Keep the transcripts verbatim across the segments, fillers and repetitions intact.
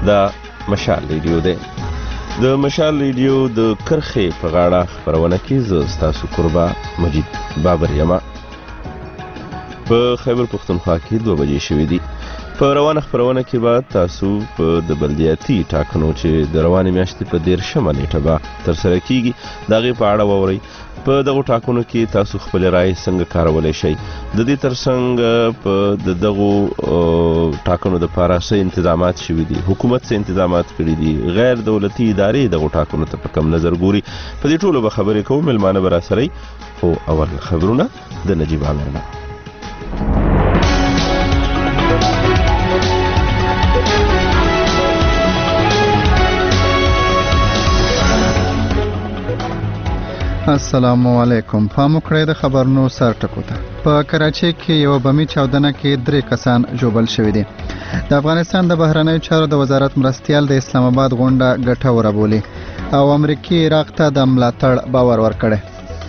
دا مشال ریډیو دی. د مشال ریډیو د کرخې په غاړه خپرونه کې زه ستاسو قربا مجید بابر یمه. په خیبر پښتونخوا کې دوه بجې شوې دي. په روانه خپرونه کې به تاسو په د بلدیاتي ټاکنو چې د روانې میاشتې په دېرشمه نیټه به ترسره کیږي د هغې په اړه واورئ. په دغو ټاکنو کې تاسو خپلې رایې څنګه کارولی شئ، د دې ترڅنګ په د دغو ټاکنو دپاره څه انتظامات شوي دي، حکومت څه انتظامات کړي دي، غیر دولتي ادارې دغو ټاکنو ته په کم نظر ګوري. په دې ټولو به خبرې کوو، مېلمانه به راسره وي. خو اول خبرونه د نجیب عامر نه. السلام علیکم. پام وکړئ د خبرونو سر ټکو ته. په کراچۍ کې یو بمي چاودنه کې درې کسان ژوبل شوي دي. د افغانستان د بهرنیو چارو د وزارت مرستیال د اسلام آباد غونډه ګټوره بولي او امریکای عراق ته د ملاتړ باور ورکړي.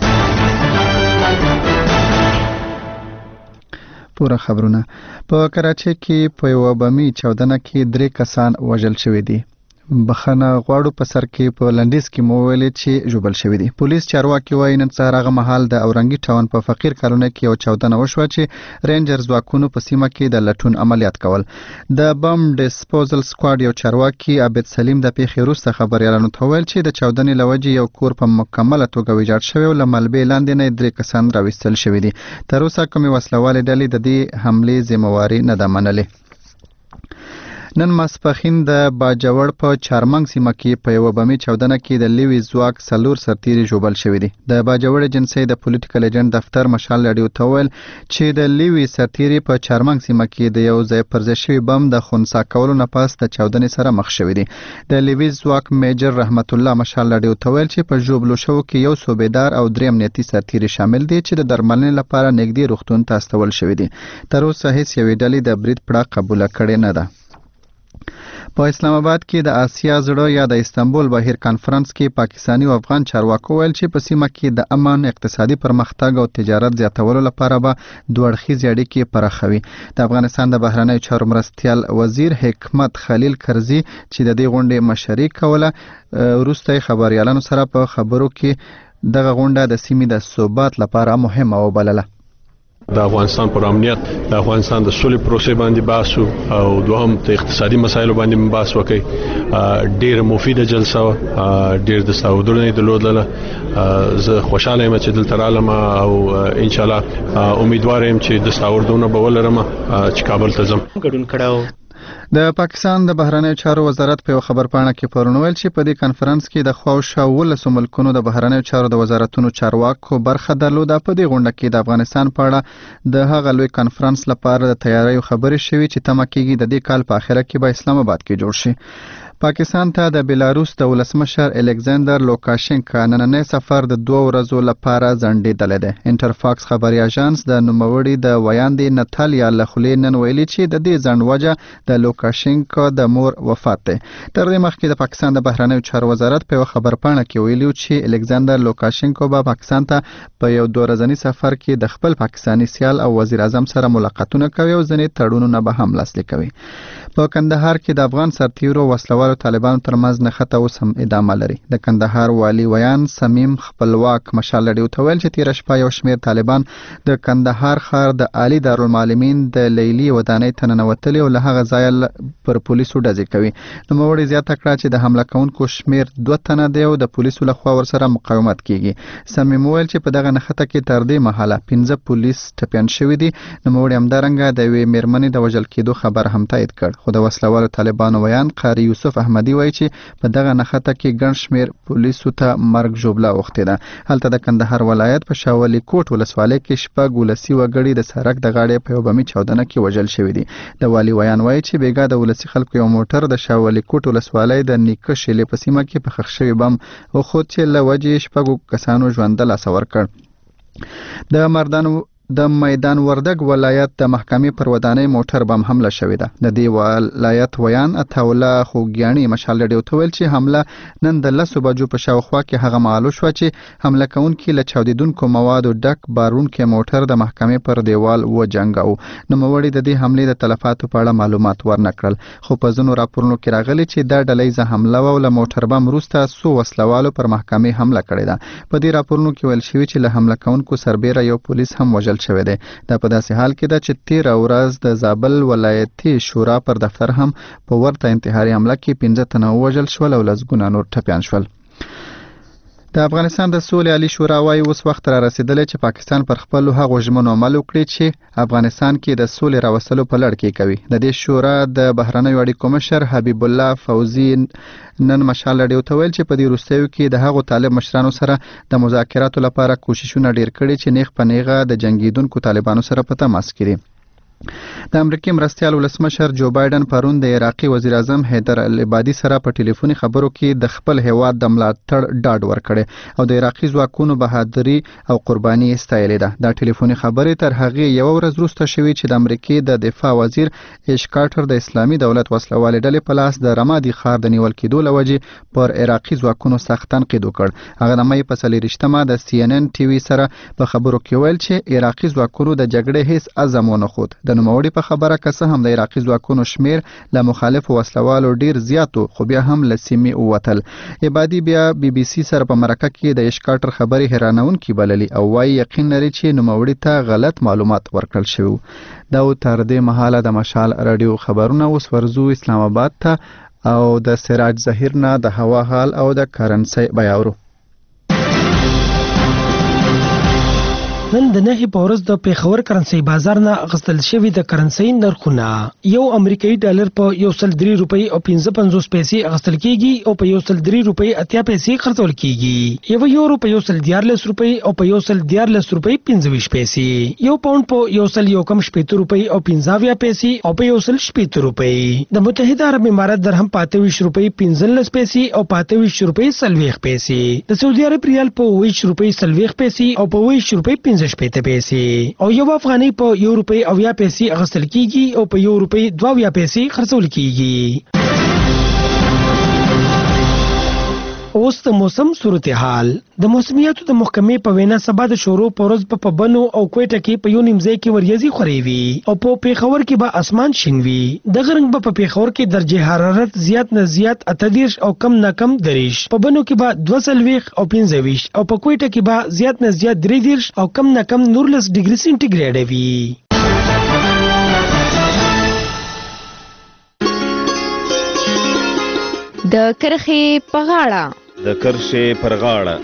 پوره خبرونه. په کراچۍ کې په یو بمي چاودنه کې درې کسان وژل شوي دي. بخنه غواړو په سر کې په لندیز کې مو ویلې چې ژوبل شوي دي. پولیس چارواکي وایي نن سهار هغه مهال د اورنګي ټاون په فقیر کالونۍ کې یو چاودنه وشوه چې رینجر ځواکونو په سیمه کې د لټون عملیات کول. د بم ډیسپوزل سکواډ یو چارواکي عابد سلیم د پیښې وروسته خبریالانو ته ویل چې د چاودنې له وجې یو کور په مکمله توګه ویجاړ شوی او له ملبې لاندې نه درې کسان راویستل شوي دي. تر اوسه کومې وسلوالې ډلې د دې حملې ذمهواري نه ده منلې. نن ماسپښین د باجوړ په چارمنګ سیمه کې په یو بمي چاودنه کې د لیوي ځواک څلور سرتیري ژوبل شوي دي. د باجوړ ایجنسۍ د پولیټیکل ایجنټ دفتر مشال راډیو ته ویل چې د لیوي سرتیري په چارمنګ سیمه کې د یو ځای پرځای شوي بم د خنثی کولو نه پس د چاودنې سره مخ شوي دي. د لیوي ځواک میجر رحمت الله مشال راډیو ته ویل چې په ژوبلو شوو کې یو صوبیدار او درې امنیتي سرتیري شامل دي چې د درملنې لپاره نږدې روغتون ته استول شوي دي. تر اوسه هیڅ یوې ډلې د برید پړه قبوله کړې نه ده. په اسلام آباد کې د آسیا زړه یا د استانبول بهیر کانفرنس کې پاکستانی او افغان چارواکو ویل چې په سیمه کې د امن، اقتصادي پرمختګ او تجارت زیاتولو لپاره به دوه اړخیزې اړیکې پراخوي. د افغانستان د بهرنیو چارو مرستیال وزیر حکمت خلیل کرزي چې د دې غونډې مشري کوله وروسته خبريالانو سره په خبرو کې دغه غونډه د سیمې د ثبات لپاره مهمه وبلله. د افغانستان پر امنیت، د افغانستان د سولې پروسې باندې بحث او دوهم د اقتصادي مسایلو باندې بحث وکړي. ډېر مفیده جلسه و، ډېر د سعودونو د لودله. زه خوشاله یم چې دلته رالم او ان شاء الله امیدوار یم چې د سعودونو به ولرم چې کابل ته ځم. ګډون کړو. د پاکستان د بهرنیو چارو وزارت په یو خبر پاڼه کې پرون ویل چې په دې کانفرنس کې د خواوشا ولسو ملکونو د بهرنیو چارو د وزارتونو چارواکو برخه درلوده. په دې غونډه کې د افغانستان په اړه د هغه لوی کانفرنس لپاره د تیاریو خبرې شوې چې تمه کېږي د دې کال په اخره کې به اسلام آباد کې جوړ شي. پاکستان ته د بیلاروس د ولسمشر الکساندر لوکاشنکا نننی سفر د دوه ورځو لپاره ځنډېدلی دی. انټرفاکس خبري اژانس د نوموړي د ویاندې ناتالیا له خولې نن ویلي چې د دې ځنډ وجه د لوکاشنکا د مور وفات دی. تر دې مخکې د پاکستان د بهرنیو چارو وزارت په یو خبر پاڼه کې ویلي چې الکساندر لوکاشنکا به پاکستان ته په یو دوه ورځني سفر کې د خپل پاکستاني سیال او وزیر اعظم سره ملاقاتونه کوي او ځینې تړونونه به هم لاسلیک کوي. په کندهار کې د افغان سرتیرو وسلوالو طالبانو ترمنځ نښته اوس هم ادامه لري. د کندهار والي ویان سمیم خپلواک مشال راډیو ته ویل چې تېره شپه یو شمېر طالبان د کندهار ښار د عالي دارالمعلمین د لیلي ودانۍ ته ننوتلي او له هغه ځایه پر پولیسو ډزې کوي. نوموړي زیاته کړه چې د حمله کوونکو شمېر دوه تنه دی او د پولیسو لخوا ورسره مقاومت کیږي. سمیم ویل چې په دغه نښته کې تر دې مهاله پنځه پولیس ټپیان شوي دي. نوموړي همدارنګه د یوې مېرمنې د وژل کېدو خبر هم تایید کړ. خو د وسلوالو طالبانو ویان قاری یوسف احمدي وایي چې په دغه نښته کې ګڼ شمېر پولیسو ته مرګ ژوبله اوښتې ده. هلته د کندهار ولایت په شاولي کوټ ولسوالۍ کې شپږ ولسي وګړي د سړک د غاړې په یو بمي چاودنه کې وژل شوي دي. د والي ویان وایي چې بېګا د ولسي خلکو یو موټر د شاولي کوټ ولسوالۍ د نیکه شیلې په سیمه کې په ښخ شوي بم وخوت چې له وجې شپږو کسانو ژوند له لاسه ورکړ. د مردان د میدان وردګ ولایت د محکمې پر ودانۍ موټر بم حمله شوې ده. د دې ولایت ویان اتاوله خوګیانی مشال رادیو ته ویل چې حمله نن د لسو بجو په شاوخوا کې هغه معلوم شو چې حمله کوونکي له چاودیدونکو موادو ډک بارونکي موټر د محکمې پر دیوال وجنګاو. نوموړي د دې حملې د تلفاتو په اړه معلومات ورنکړل، خو په ځینو راپورونو کې راغلي چې دا ډلهیزه حمله و له موټر بم وروسته څو وسلوالو پر محکمې حمله کړې ده. په دې راپورونو کې ویل شوي چې له حمله کوونکو سربیره یو پولیس هم وژل شوی دی. دا په داسې حال کې ده چې تیره ورځ د زابل ولایتي شورا پر دفتر هم په ورته انتحاري حمله کې پنځه تنه ووژل شول او لسګونه نور ټپیان شول. د افغانستان د سولې عالی شورا وايي اوس وخت را رسیدلی چې پاکستان پر خپل هغو ژمنو عمل وکړي چې افغانستان کې د سولې راوستلو په لړ کې کوي. د دې شورا د بهرنیو اړیکو مشر حبیب الله فوزي نن مشال رادیو ته ویل چې په دې وروستیو کې د هغو طالب مشرانو سره د مذاکراتو لپاره کوششونه ډیر کړي چې نیغ په نیغه د جنگیدونکو طالبانو سره په تماس کې دي. د امریکای مرستیال ولسمشر جو بایدن پرون د عراقي وزیر اعظم حیدر العبادي سره په ټلیفوني خبرو کې د خپل هیواد د ملاتړ ډاډ ورکړي او د عراقي ځواکونو بهادري او قرباني ستایلې ده. دا ټلیفوني خبرې تر هغې یو ورځ وروسته شوې چې د امریکای د دفاع وزیر ایش کارټر د اسلامي دولت وسلوالې ډلې په لاس د رمادي ښار د نیول کېدو له وجې پر عراقي ځواکونو سخت تنقید وکړ. هغه د مې په څلېرویشتمه د سی ان ان ټي وي سره په خبرو کې ویل چې عراقي ځواکونو د جګړې هیڅ عزم ونه ښود. د نوموړي په خبره که څه هم د عراقي ځواکونو شمیر له مخالفو وسلوالو ډیر زیاتو، خو بیا هم له سیمې ووتل. عبادي بیا بي بي سي سره په مرکه کې د ایشکارټر خبرې حیرانونکې بللي او وايي یقین لري چې نوموړي ته غلط معلومات ورکړل شوي. دا تر دې مهاله د مشال رادیو خبرونه. اوس ورځو اسلام آباد ته او د سراج ظهیر نه د هوا حال او د کرنسي بیاورو. نن د نهي په ورځ د پیښور کرنسي بازار نه اخیستل شوي د کرنسي نرخونه یو امریکایي ډالر په یو سل درې روپۍ او پنځه پنځوس پیسې اخیستل کیږي او په یو سل درې روپۍ اتیا پیسې خرڅول کیږي. یو یورو په یو سل دیارلس روپۍ او په یو سل دیارلس روپۍ پنځه ویشت پیسې. یو پاوند په یو سل یو کم شپېته روپۍ او پنځه اویا پیسې او په یو سل شپېته روپۍ. د متحده عرب امارات درهم په اته ویشت روپۍ پنځلس پیسې او په اته ویشت روپۍ څلوېښت پیسې. د سعودي عرب ریال په اوه ویشت روپۍ څلوېښت پیسې او په اوه ویشت روپۍ پنځه شپېته پیسې. او یو افغانۍ په یو روپۍ اویا پیسې اخیستل کیږي او په یو روپۍ دوه اویا پیسې خرڅول کیږي. اوس د موسم صورتحال. د موسمیاتو د محکمې په وینا سبا د شورو په ورځ په پبنو او کوټه کې په یو نیم ځای کې وریځي خوري وي او په پیښور کې به اسمان شین وي. د غرنګ په پیښور کې درجه حرارت زیات نه زیات اتدیرش او کم نه کم دریش، په بنو کې به دوه څلوېښت او پنځه ویشت او په کوټه کې به زیات نه زیات درې دیرش او کم نه کم نورلس ډیګري سنټیګریډ وي. د کرخې په غاړه د کرښې پر غاړه.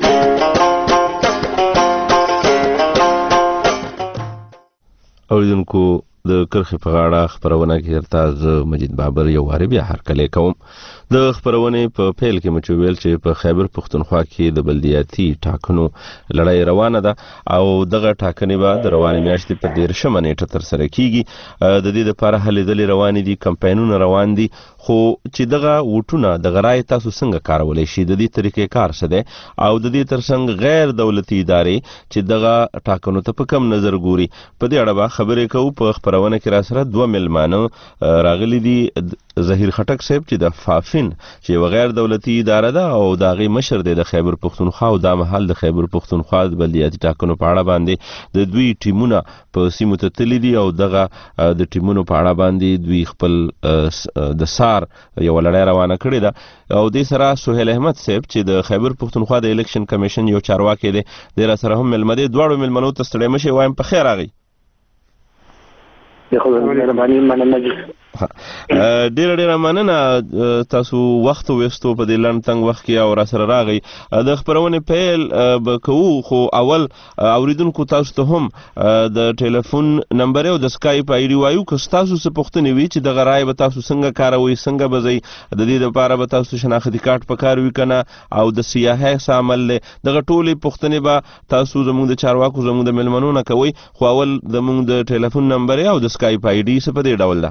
اوریدونکو د کرخې په غاړه خبرونه کې درته زه مجید بابر یو وارې بیا هرکلی کوم. د خبرونې په پیل کې مو ویل چې په خیبر پښتونخوا کې د بلدیاتي ټاکنو لړۍ روانه ده او دغه ټاکنې به د روانې میاشتې په دیرشمه نیټه ترسره کیږي. د دې لپاره هلې ځلې روانې دي، کمپاینونه روان دي، خو چې دغه ووټونه دغه رایې تاسو څنګه کارولی شي، د دې طریقې کار څه دی او د دې ترڅنګ غیر دولتي ادارې چې دغه ټاکنو ته په کم نظر ګوري، په دې اړه به خبرې کوو. په خبرونه کې را سره دوه میلمانه راغلي دي. ظهیر خټک صاحب چې د فافین چې یو غیر دولتي اداره ده او د هغې مشر دی د خیبر پښتونخوا او دا مهال د خیبر پښتونخوا د بلدیاتي ټاکنو په اړه باندې د دوی ټیمونه په سیمو ته تللي دي او دغه د ټیمونو په اړه باندې دوی خپل د سار یو لړۍ روانه کړې ده. او دې سره سهیل احمد صاحب چې د خیبر پښتونخوا د الیکشن کمیشن یو چارواکی دی، دی را سره هم میلمه دی. دواړو میلمنو ته ستړی مه شئ، وایم په خیر راغی. ډیره ډیره مننه تاسو وخت وستو په دې لنډ تنګ وخت کې او را سره راغی. د خبرونې پیل به کوو، خو اول اوریدونکو تاسو ته هم د ټلیفون نمبر او د سکایپ آی ډي وایو که تاسو څه پوښتنې وي چې دغه رایې به تاسو څنګه کاروئ، څنګه به ځئ، د دې لپاره به تاسو شناختي کارت په کار وي که نه، او د سیاحۍ څه عمل دی، دغه ټولې پوښتنې به تاسو زموږ د چارواکو زموږ د میلمنو نه کوئ. خو اول زموږ د ټلیفون نمبر او د سکایپ آی ډي څه په دې ډول ده.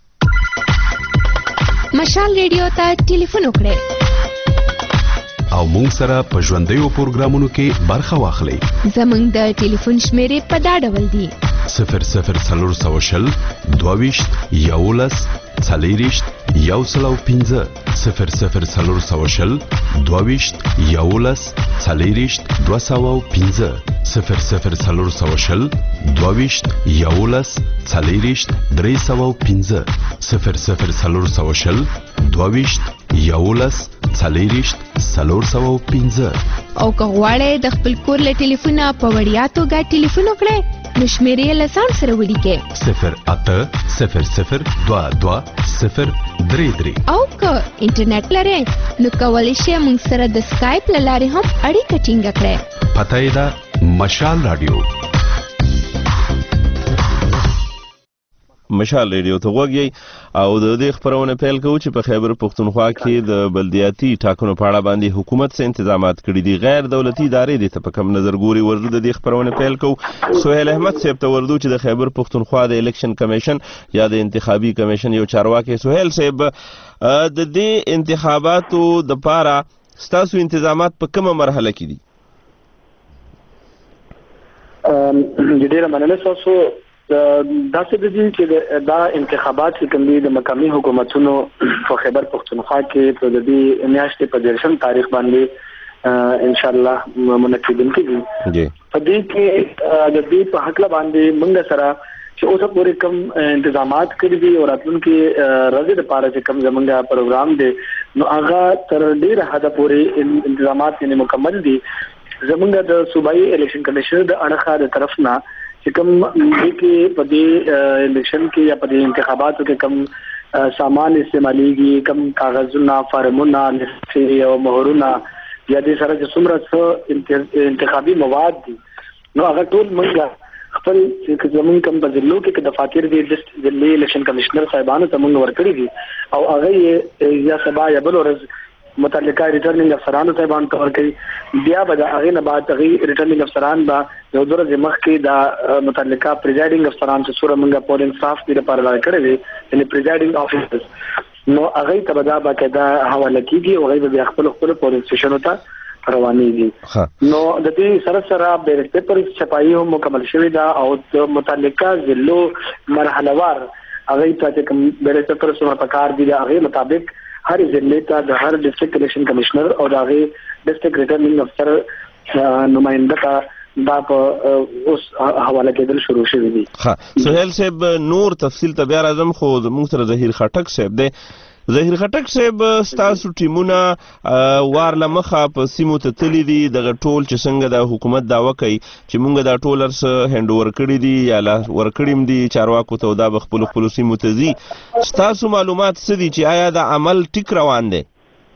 مشال ریډیو ته ټلیفون وکړئ او مونږ سره په ژوندیو پروګرامونو کې برخه واخلئ. زمونږ د ټلیفون شمیرې په دا ډول دي: صفر صفر څلور سوه شل دوه ویشت یولس څلېرویشت یو سل او پنځه صفر صفر څلور سوه شل دوه ویشت یولس څلېرویشت دوه سوه او پنځه صفر صفر څلور سوه شل دوه ویشت یولس څلېرویشت درې سوه او پنځه صفر صفر څلور سوه شل دوه ویشت یولس څلېرویشت څلور سوه او پنځه. او که غواړئ د خپل کور له ټلیفونه په وړیا توګه ټلیفون وکړئ نو شمیرې له ځان سره ولیکئ: صفر اته صفر صفر دوه دوه صفر درې درې. او که انټرنیټ لرئ نو کولی شئ موږ سره د سکایپ له لارې هم اړیکه ټینګه کړئ. پته یې ده مشال رادیو. مشال ریډیو ته غوږ یې او د دې خبرونه پیل کوو چې په خیبر پختونخوا کې د بلدیاتي ټاکنو په اړه باندې حکومت څه انتظامات کړي دي. غیر دولتي ادارې دې ته په کوم نظر ګوري؟ ورته د دې خبرونه پیل کوو. سهیل احمد صاحب ته ورته چې د خیبر پختونخوا د الیکشن کمیشن یا د انتخابي کمیشن یو چارواکي. سهیل صاحب، د دې انتخاباتو د پاره ستاسو انتظامات په کومه مرحله کې دي؟ ام ډیره مننه تاسو. دا څه دي چې دا انتخابات کوم دي د مقامي حکومتونو په خیبر پختونخوا کې په دې میاشتې په دیرشم تاریخ باندې ان شاء الله منعقدین کیږي. په دې کې د دې په حق باندې موږ سره چې اوسه پورې کوم انتظامات کړی دي او راتلونکي ورځې لپاره چې کوم زمونږ پروګرام دی نو هغه تر ډیره حده پورې انتظامات یې مکمل دي. زمونږ د صوبایي الیکشن کمیشن د اړخه د طرف نه چې کوم کې په دې الیکشن کې یا په دې انتخاباتو کې کوم سامان استعماليږي، کوم کاغذونه، فارمونه، لسټي او مهرونه یا دې سره چې څومره انتخابي مواد دي نو هغه ټول موږ خپل چې زمون کوم په ضلعو کې د فاتیر دي د ضلعي الیکشن کمشنر صاحبانو ته موږ ورکړي دي او هغه یا سبا یا بل ورځ متعلقه ریټرنینګ افسرانو صاحبانو ته ورکړي. بیا به د هغې نه بعد هغې ریټرنینګ افسران به یو دوه ورځې مخکې د متعلقه پریزایډینګ افسران چې څومره موږ پولینګ سټاف دې لپاره لاره کړی دی یعنې پریزایډینګ افیسرز نو هغې ته به دا باقاعده حواله کېږي او هغې به بیا خپلو خپلو پولینګ سټیشنو ته روانېږي. نو د دې سره سره بیلټ پیپر چھپایي هم مکمل شوې ده او د متعلقه ضلعو مرحله وار هغې ته چې کوم بیلټ پیپر څومره پکار دي د هغې مطابق هر ضلع ته د هر ډسټرکټ الیکشن کمشنر او د هغې ډسټرکټ ریټرنینګ افسر نماینده ته دا په اوس حواله کېدل شروع شوي دي. ها سهیل صاحب، نور تفصیل ته بیا راځم خو زموږ سره ظهیر خټک صاحب دی. ظهیر خټک صاحب، ستاسو ټیمونه وار له مخه په سیمو ته تللي دي دغه ټول چې څنګه د حکومت دعوه کوي چې موږ دا ټول څه هینډ اوور کړي دي یا ورکړي هم دي چارواکو ته او دا به خپلو خپلو سیمو ته ځي. ستاسو معلومات څه دي چې آیا د عمل ټیک روان دی؟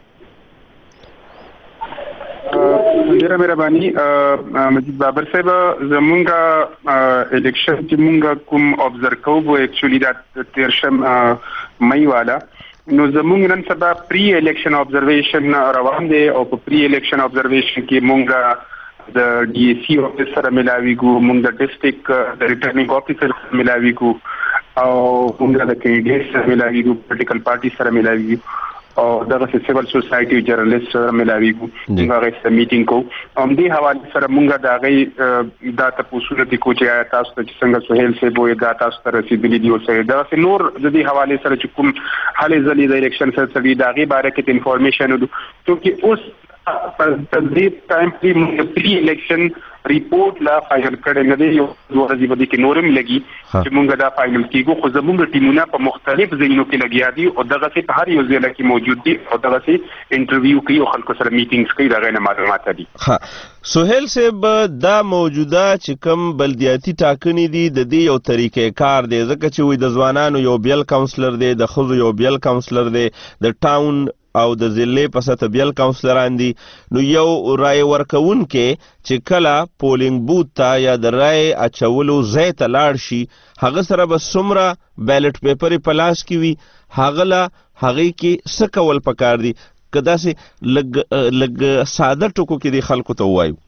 ډیره مهرباني مجید بابر صاحب. زمونږ الیکشن چې مونږ کوم ابزرو کوو اکچولی دا تیرشم مئی والا نو زمونږ نن سبا پری الیکشن ابزرویشن روان دی او په پری الیکشن ابزرویشن کې مونږ د ډي ای سي افیسر سره ملاویږو، مونږ د ډسټرکټ د ریټرنینګ افیسر سره ملاویږو او مونږ د کینډیډیټ سره ملاویږو، پولیټیکل پارټي سره ملاویږو او دغه سیول سوسایټي جرنالست سره ملاویږو. موږ هغه سره میټینګ کوو. هم دې حواله سره موږ د هغې دا تپوسونه دي کوو چې آیا تاسو ته چې څنګه سهیل صاحب وایي دا تاسو ته رسېدلي دي اوسه دغسې نور د دې حوالې سره چې کوم هلې ځلې د الیکشن سره دي د هغې باره کې د انفارمیشن چونکې اوس په دې ټایم کې موږ پری الیکشن ریپورټ لا فایل کړی نه دی. یو دوه ورځې به دې کې نورم لګي چې موږ دا فایل کېږو خو زموږ ټیمونه په مختلف ځایونو کې لګیا دي او دغسې په هر یو ځای کې موجود دي او دغسې انټرویو کوي او خلکو سره میټینګز کوي. د هغې نه معلومات دي. ها سهیل صاحب، دا موجوده چې کوم بلدیاتي ټاکنې دي د دې یو طریقې کار دی ځکه چې وایي د ځوانانو یو بیل کاونسلر دی، د ښځو یو بیل کاونسلر دی، د ټاون او د ضلع په سطح بیل کاونسلران دي. نو یو رای ورکوونکی چې کله پولینګ بوت ته یا د رای اچولو ځای ته لاړ شي هغه سره به څومره بیلټ پیپرې په لاس کې وي هغه له هغې کې څه کول پکار دي؟ که داسې لږ لږ ساده ټکو کې دې خلکو ته ووایو.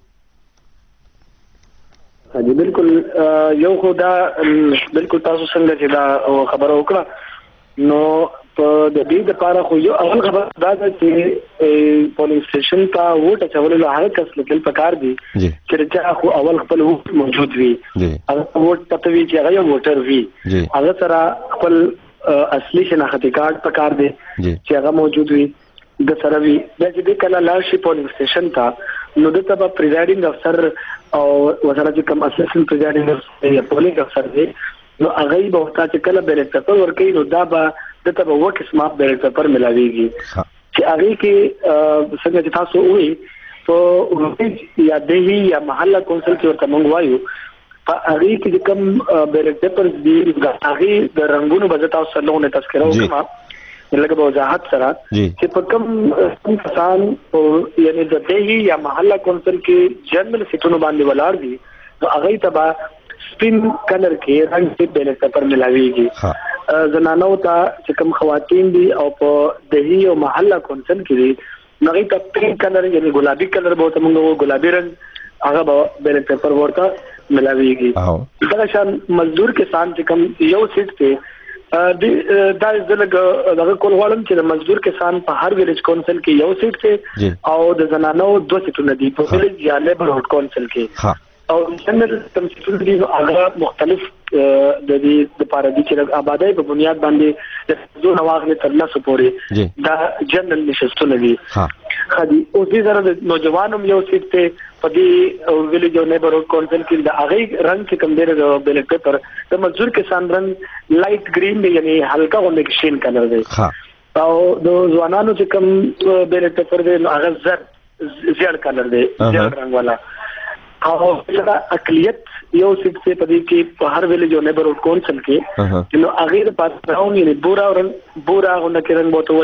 حاجی بالکل یو خو دا بالکل تاسو څنګه چې دا خبره وکړه نو په د دې لپاره خو یو اول خبر دا ده چې پولیس سټیشن ته ووټ اچول له هغه کس لیکل پکار دي چې چې خو اول خپل ووټ موجود وي هغه ووټ پته وي چې هغه یو ووټر وي هغه سره خپل اصلي شناختی کارت پکار دي چې هغه موجود وي د سره وي د دې کله لاشي پولیس سټیشن ته نو د تبع پریزایډینګ افسر او وزارت کوم اسسټنټ پریزایډینګ افسر یا پولیس افسر دی نو هغه به وتا چې کله بیلټ پیپر ورکړي نو دا به د تبع وکسما بیلټ پیپر ملاويږي چې هغه کې څنګه چې تاسو وایي په یا دهي یا محله کونسل کې ورته موږ وایو په هغه کې کوم بیلټ پیپر دی هغه د رنگونو بځ تاسو سره له تذکره وکما لکه په وضاحت سره چې په کوم کسان یعنی د دهي یا محله کونسل کې جنرال سیټونو باندې ولاړ دي نو هغه تبع سپین کلر کې رنگ کې بیلټ پیپر ملاويږي زنانو ته چې کوم خواتین دي او په دهي او محله کونسل کې دي نو هغه ته پینک کلر یعنی ګلابي کلر به ته موږ ګلابي رنگ هغه بیلټ پیپر ورته ملاويږي دا شان مزدور کسان چې کوم یو سیټ ته دا دغه دغه کول غواړم چې د مزدور کسان په هر ویلیج کونسل کې یو سیټ ته او د زنانو دوه سیټونه دي په ویلیج یا لیبر هډ کونسل کې او څنګه تم چې دي هغه مختلف د دې د پاره دي چې آبادی په بنیاد باندې د زو نواغله تر لاسه پوري دا جنرال نشستونه دي خدي او دې سره د نوجوانو یو سیټ ته په دې ویلیج او نیبرهډ کونسل کې د هغه رنگ چې کوم دی د بیلټ پیپر د مزدور کسان رنگ لایټ گرین دی یعنی هلکا غونډه کې شین کلر دی او د ځوانانو چې کوم بیلټ پیپر دی هغه زر زیړ کلر دی زیړ رنگ والا او دا اقلیت یو سیټ ته پدې کې په هر ویلیج او نیبرهډ کونسل کې نو هغه د پاسراون یعنی بورا رنگ بورا غونډه کې رنگ بوته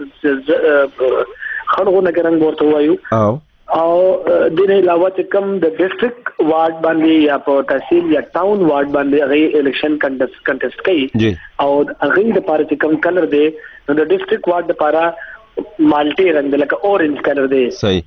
وایو خړغونه کې رنگ بوته وایو او د نه علاوه چې کوم د ډیسټریکټ وارډ باندې یا په تحصیل یا ټاون وارډ باندې هغه الیکشن کنټیسټ کنټیسټ کوي او هغه د پاره چې کوم کلر دی نو د ډیسټریکټ وارډ لپاره مالټي رنگ لکه اورنج کلر دی صحیح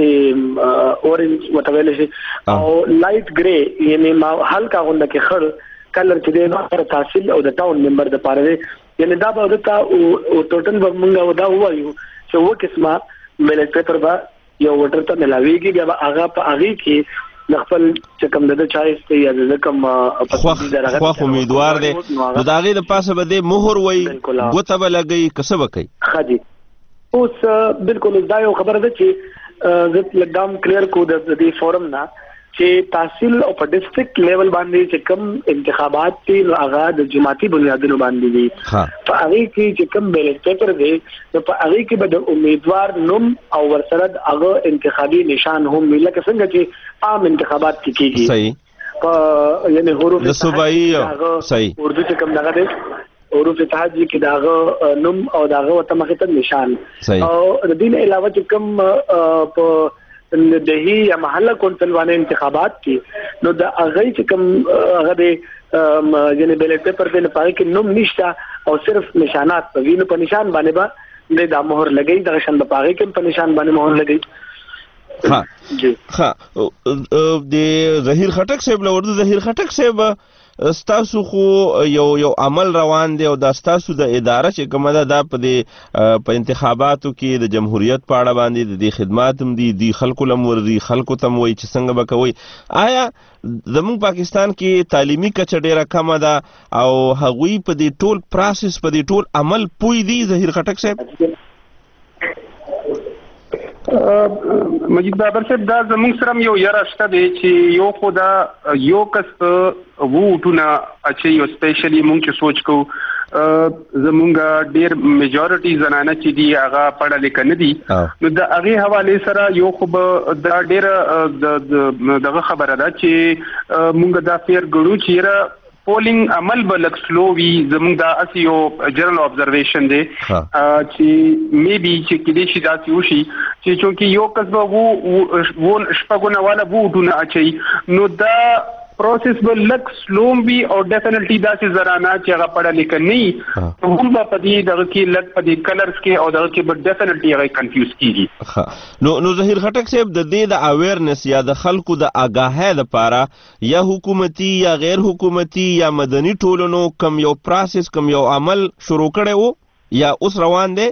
داسې اورنج وټویل شي او لایټ ګری یعنی ما هلکا غونډه کې خړ کلر چې دی نو تحصیل او د ټاون ممبر د پاره دی یعنی دا به وتا او ټوټل به موږ ودا وایو چې و قسمه بیلټ پیپر به یو وټر ته ملاويږي بیا هغه په هغه کې د خپل چې کوم د چایس ته یا د کوم په درغه خو امیدوار دی نو دا غي د پاسه به د مهر وای ګوته به لګي کسب کوي خدي اوس بالکل دا یو خبره ده چې زه لګام کلیر کو د دې فورم نه چې تحصیل او په ډیسټریکټ لیول باندې چې کوم انتخابات دي هغه د جماعتي بنیادونو باندې دي په هغه کې چې کوم بیلټ پیپر دی نو په هغه کې به د امیدوار نوم او ورسره هغه انتخابي نشان هم ویل کې څنګه چې عام انتخابات کیږي صحیح په یعنی حروف د صوبایي صحیح اردو چې کوم دغه دی حروف تهجی کې داغه نوم او داغه وته مخه ته نشان او د دې علاوه چې کوم په دهي یا محله کونسل باندې انتخابات دي نو د هغه چې کوم هغه د یعنی بیلټ پیپر د لپاره کې نوم نشته او صرف نشانات په وینو په نشان باندې به د مهر لګي د شان په پاره کې په نشان باندې مهر لګي ها جی ها د ظهیر خټک صاحب له ورته ظهیر خټک صاحب ستاسو خو یو یو عمل روان دی او دا ستاسو د اداره چې کومه ده دا په دې په انتخاباتو کې د جمهوریت په اړه باندې د دې خدمات هم دي د خلکو لمور دي خلکو تم وای چې څنګه وکوي آیا زموږ پاکستان کې تعلیمي کچه ډیره کمه ده او هغوی په دې ټول پروسس په دې ټول عمل پوي دي ظهیر خټک صاحب مجید بابر صاحب دا زموږ سره یو یاره شته دی چې یو خو دا یو کس ووټونه اچي یو سپیشلی مونږ چې سوچ کو زمونږ ډیر میجورټي زنانه چې دی هغه پړه لیکنه دي نو د هغه حواله سره یو خو دا ډیر دغه خبره ده چې مونږ دا فیر ګړو چې پولینګ عمل به لک سلو وی زموږ دا اسیو جنرال ابزرویشن دی چې میبي چې کله شي دا وشي چې چونکی یو کس به وو وو شپګونه والا ووټونه اچي نو دا پروسس به لک سلوم وی او ډیفینیټلی دا چې زرانا چې هغه پړه لیکني هم په دې دغه کې لک په دې کلرز کې او دغه کې به ډیفینیټلی هغه کنفیوز کیږي نو نو ظهیر خټک صاحب د دې د اویرنس یا د خلکو د آگاهی لپاره یا حکومتي یا غیر حکومتي یا مدني ټولنو کم یو پروسس کم یو عمل شروع کړي وو یا اوس روان دی؟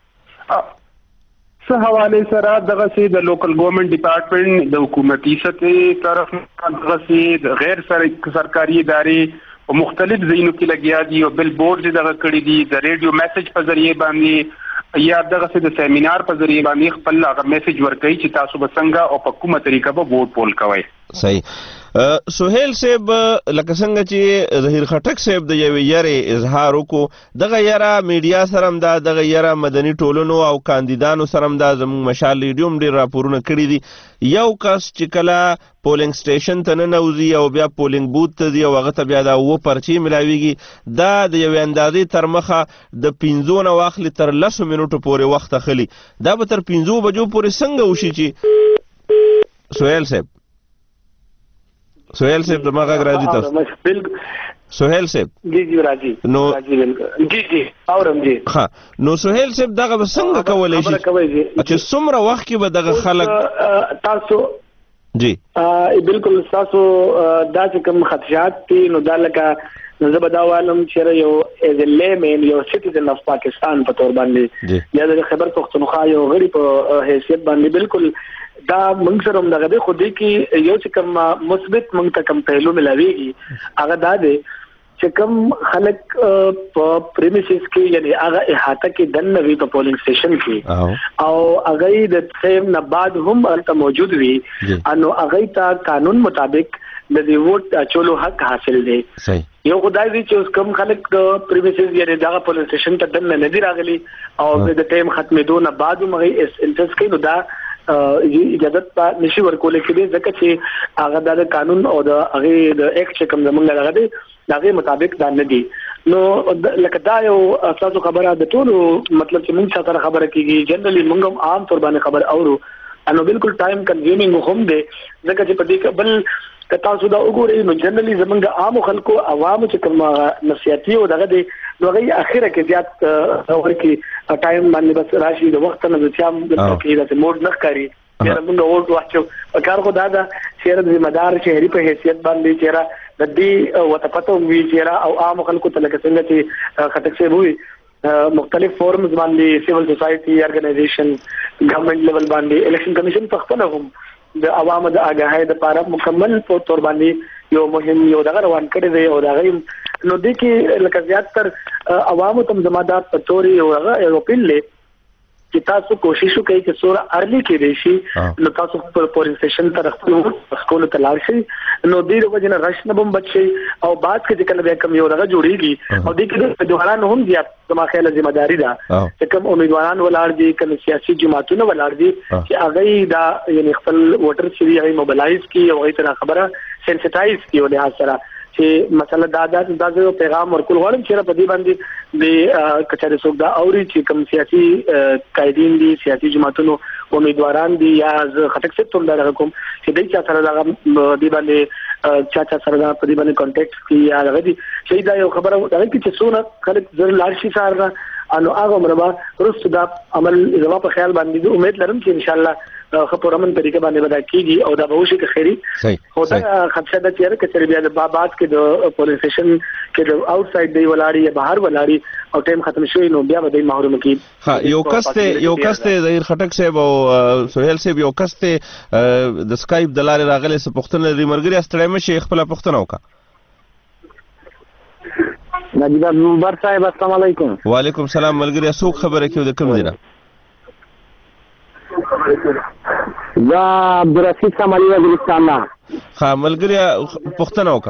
څه حواله سره دغه سي د لوکل ګورنمنت ډپارټمنټ د حکومتي سطحې طرف دغه سي د غیر سرکاري ادارې په مختلف ځایونو کې لګیا دي او بل بورډ دغه کړی دي د ریډیو میسج په ذریعہ باندې یا دغه سي د سیمینار په ذریعہ باندې خپل هغه میسج ورکړي چې تاسو به څنګه او په کومه طریقه به ووټ پول کوئ. صحیح. سہیل صاحب لکه څنګه چې ظهیر خټک صاحب د یوې یارې اظهار وکړو دغه یاره میډیا سره هم دا دغه یاره مدني ټولنو او کاندیدانو سره هم دا زموږ مشال ریډیو هم ډېر راپورونه کړي دي. یو کس چې کله پولینګ سټیشن ته ننوځي او بیا پولینګ بوت ته ځي او هغه ته بیا دا اووه پرچې ملاویږي دا د یوې اندازې تر مخه د پنځو نه واخلي تر لسو منټو پورې وخت اخلي. دا به تر پنځو بجو پورې څنګه وشي چې سہیل صاحب سہیل صاحب دما غږ راځي تاسو؟ سہیل صاحب جی جی راځي نو جی جی اورم جی ها نو سہیل صاحب دغه څنګه کولای شي چې څومره وخت کې به دغه خلک تاسو جی بالکل تاسو دا چې کوم خدشات دي نو دا لکه نو زه به دا وایم چې یو ایز ا لیمن یو سټیزن اف پاکستان په تور باندې یا د خیبر پختونخوا یو غړي په حیثیت باندې بالکل دا موږ سره هم دغه خو دې کې یو چې کوم مثبت موږ ته کوم پهلو ملاويږي هغه دا دی چې کوم خلک په پریمیسز کې یعنی هغه احاطه کې دنه وی په پولینګ سټیشن کې او هغه د سیم نه بعد هم البته موجود وي انو هغه ته قانون مطابق د دې ووټ چولو حق حاصل دی. صحیح یو خدای دې چې اوس کوم خلک د پریمیسز یعنی دغه پولینګ سټیشن ته دنه نه دی راغلي او د ټیم ختمېدو نه بعد هم هغه انټرس کوي نو دا اجازت په نشي ورکول کېږي ځکه چې هغه د قانون او د هغه د اکټ کوم زمونږ لغه دی دغه مطابق دا نه دي. نو لکه دا یو اساسو خبره د ټولو مطلب چې موږ سره خبره کیږي جنرالي موږ هم عام طور باندې خبر اورو انو بالکل ټایم کنزیومینګ هم دی ځکه چې په دې کې بل کتا سودا وګورئ نو جنرالي زمونږ عام خلکو عوام چې کوم نصيحتي او دغه دی نو هغه اخره کې زیات ورکی ټایم باندې بس راشي د وخت نه چې هم د کې د موډ نه ښکاری چې موږ ورته واچو کار خو دا دا چې د ذمہ دار شهري په حیثیت باندې چې د دې وته پته وی چې او عام خلکو ته لکه څنګه چې خټک شه وي مختلف فورمز باندې سیول سوسایټي ارګنایزیشن ګورنمنت لیول باندې الیکشن کمیشن په خپل هم د عوامو د آگاهۍ لپاره مکمل په تور باندې یو مهم یو دغه روان کړی دی او دغه نو د کې لکه زیات تر عوامو تم زمادات په توري او هغه یو پیل چې تاسو کوشش وکړئ چې سوره ارلی کې دی شي نو تاسو په پولینګ سټیشن ته راځئ سکول ته لاړ شئ نو دې وجه نه رش نه بم بچي او بعد کې کله به کم یو دغه جوړیږي او دې کې دوهران هم زیات زما خیال ذمہ داری ده چې کوم امیدواران ولار دي کوم سیاسي جماعتونه ولار دي چې هغه دا یعنی خپل ووټر چې هغه موبلایز کی او هغه تر خبره سنسټایز کی ولې حاصله چې مثلا دا دا د پیغام ورکول غواړم چې په دې باندې د کچاري څوک دا اوري چې کوم سیاسي قائدین دي سیاسي جماعتونو امیدواران دي یا خټک څخه تم دا کوم چې دای چا سره دا دې باندې چا چا سره دا په دې باندې کانټیکټ کی یا هغه دي چې دا یو خبره دا چې څونه خلک زر لارشي سره انو هغه مربا رست دا عمل زما په خیال باندې امید لرم چې ان شاء الله خپورمن طریقې باندې ودا کیږي او دا به وشي که خیری خو دا خدشه ده چې کچري بیا د بابات کې د پولیس سټیشن کې د آوټ ساید دی ولاړی یا بهر ولاړی او ټیم ختم شوی نو بیا به محروم کی. ها یو کسته یو کسته ظهیر خټک صاحب او سہیل صاحب یو کسته د سکایپ د لارې راغلی څه پښتنه لري مرګري استړی مشه خپل پښتنه وکا. نجیب منبر صاحب السلام علیکم. وعلیکم السلام ملګری څوک خبره کیو د کوم دی نه؟ یا عبدالرشید سمالی وزیرستان نه. ها ملګری پښتنه وکا.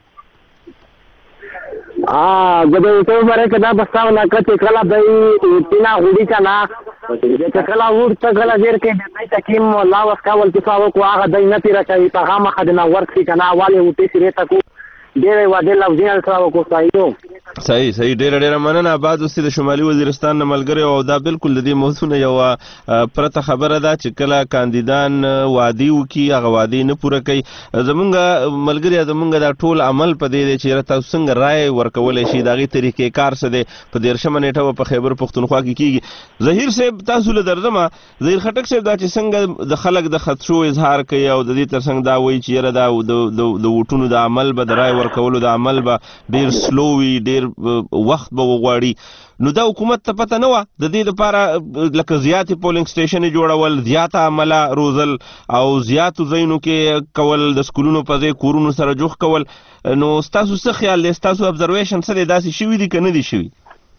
ا غوډه ته مره کدا بساو نه کته کلا دای تینا غوډی کنا چې کلا ورته کلا ډیر کې دای تکیم الله وسکاول چې فاو کو هغه دای نه تیر کوي په هغه مخه نه ورک کنا والي وتی سره تا کو ډیر واده لفظي الفاو کو سایو. صحیح صحیح ډیر ډیر مننه بعد اوسې د شمالي وزیرستان نه ملګری او دا بالکل د دې موضوع نه یو پرته خبره ده چې کله کاندیدان وادي وکي هغه وادي نه پوره کوي زمونږ ملګری زمونږ دا ټول عمل په دې دی چې تاسو څنګه رائے ورکولای شي دغه طریقې کار څه دی په دیرشمه نیټه په خیبر پختونخوا کې کیږي. ظهیر صاحب تاسو له درځم ظهیر خټک صاحب دا چې څنګه د خلک د خدشو اظهار کوي او د دې ترڅنګ دا وایي چې یره دا د وټونو د عمل به د رائے ورکولو د عمل به ډیر سلو وي، ډیر وخت به وغواړي. نو دا حکومت ته پته نه وه د دې لپاره لکه زیاتې پولینګ سټیشنې جوړول، زیاته عمله روزل او زیاتو ځایونو کې کول، د سکولونو په ځای کورونو سره جوخ کول. نو ستاسو څه خیال دی؟ ستاسو ابزرویشن څه دی؟ داسې شوي دي که نه دي شوي؟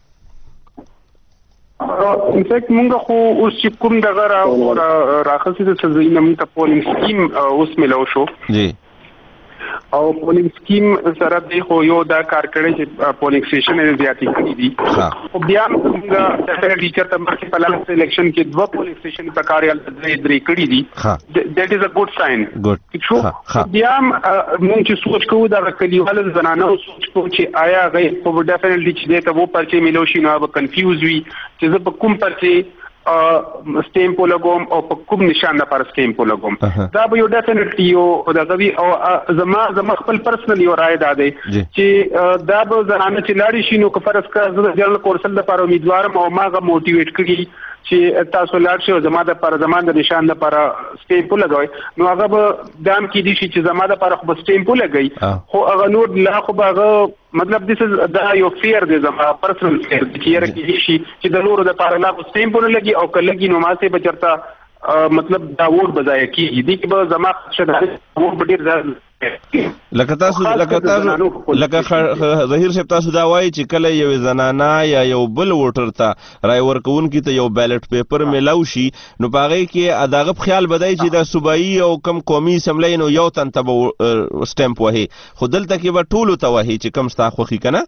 انفیکټ مونږ خو اوس چې کوم دغه راخصې د څه ځایونه مونږ ته پولینګ سکیم اوس میلاو شو جی او پولینګ سکیم سره دی خو یو دا کار کړی چې پولینګ سټیشن یې زیاتې کړي دي. خو بیا موږ د ټیچر ته مخکې په لاس الیکشن کې دوه پولینګ سټیشن په کاریال درې درې کړي دي. دیٹ از ا ګډ ساين. بیا موږ چې سوچ کوو دا کلیوالو زنانو سوچ کوو چې آیا غي په ډیفینټلی چې دې ته وو پرچې ملو شي نو به کنفیوز وي چې زه په کوم پرچې سټیمپ ولګوم او په کوم نشان لپاره سټیمپ ولګوم. دا به یو ډیفینټلی یو د غوي او زما زما خپل پرسنل یو رائے دا دی چې دا به زنانه چې لاړې شي نو که فرض کړه زه د جنرال کورسل لپاره امیدوارم او ما غو موټیویټ کړي چې تاسو لاړ شئ او زما د پر زمان د نشان لپاره سټیمپ ولګوي نو هغه به دام کې دي چې زما د پر خو سټیمپ ولګي خو هغه نور لا خو هغه مطلب دیس دا یو فیر دی زما پرسنل فیر چې یره کې شي چې د نور د پر لا سټیمپ ولګي او کلهږي نو ماسه بچرتا مطلب دا ووټ بځای کیږي دي کې به زما شداري ووټ ډیر ځل لکه تاسو لکه تاسو لکه ظهیر صاحب تاسو دا وایي چې کله یو زنانه یا یو بل ووټر ته رای ورکوونکي ته یو بیلټ پیپر میلاو شي نو په هغې کې دغه خیال بدای چې دا صوبایي او کم قومي اسمبلی نو یو تن ته به سټیمپ وهي خو دلته کې به ټولو ته وهي چې کم ستا خوښي که نه.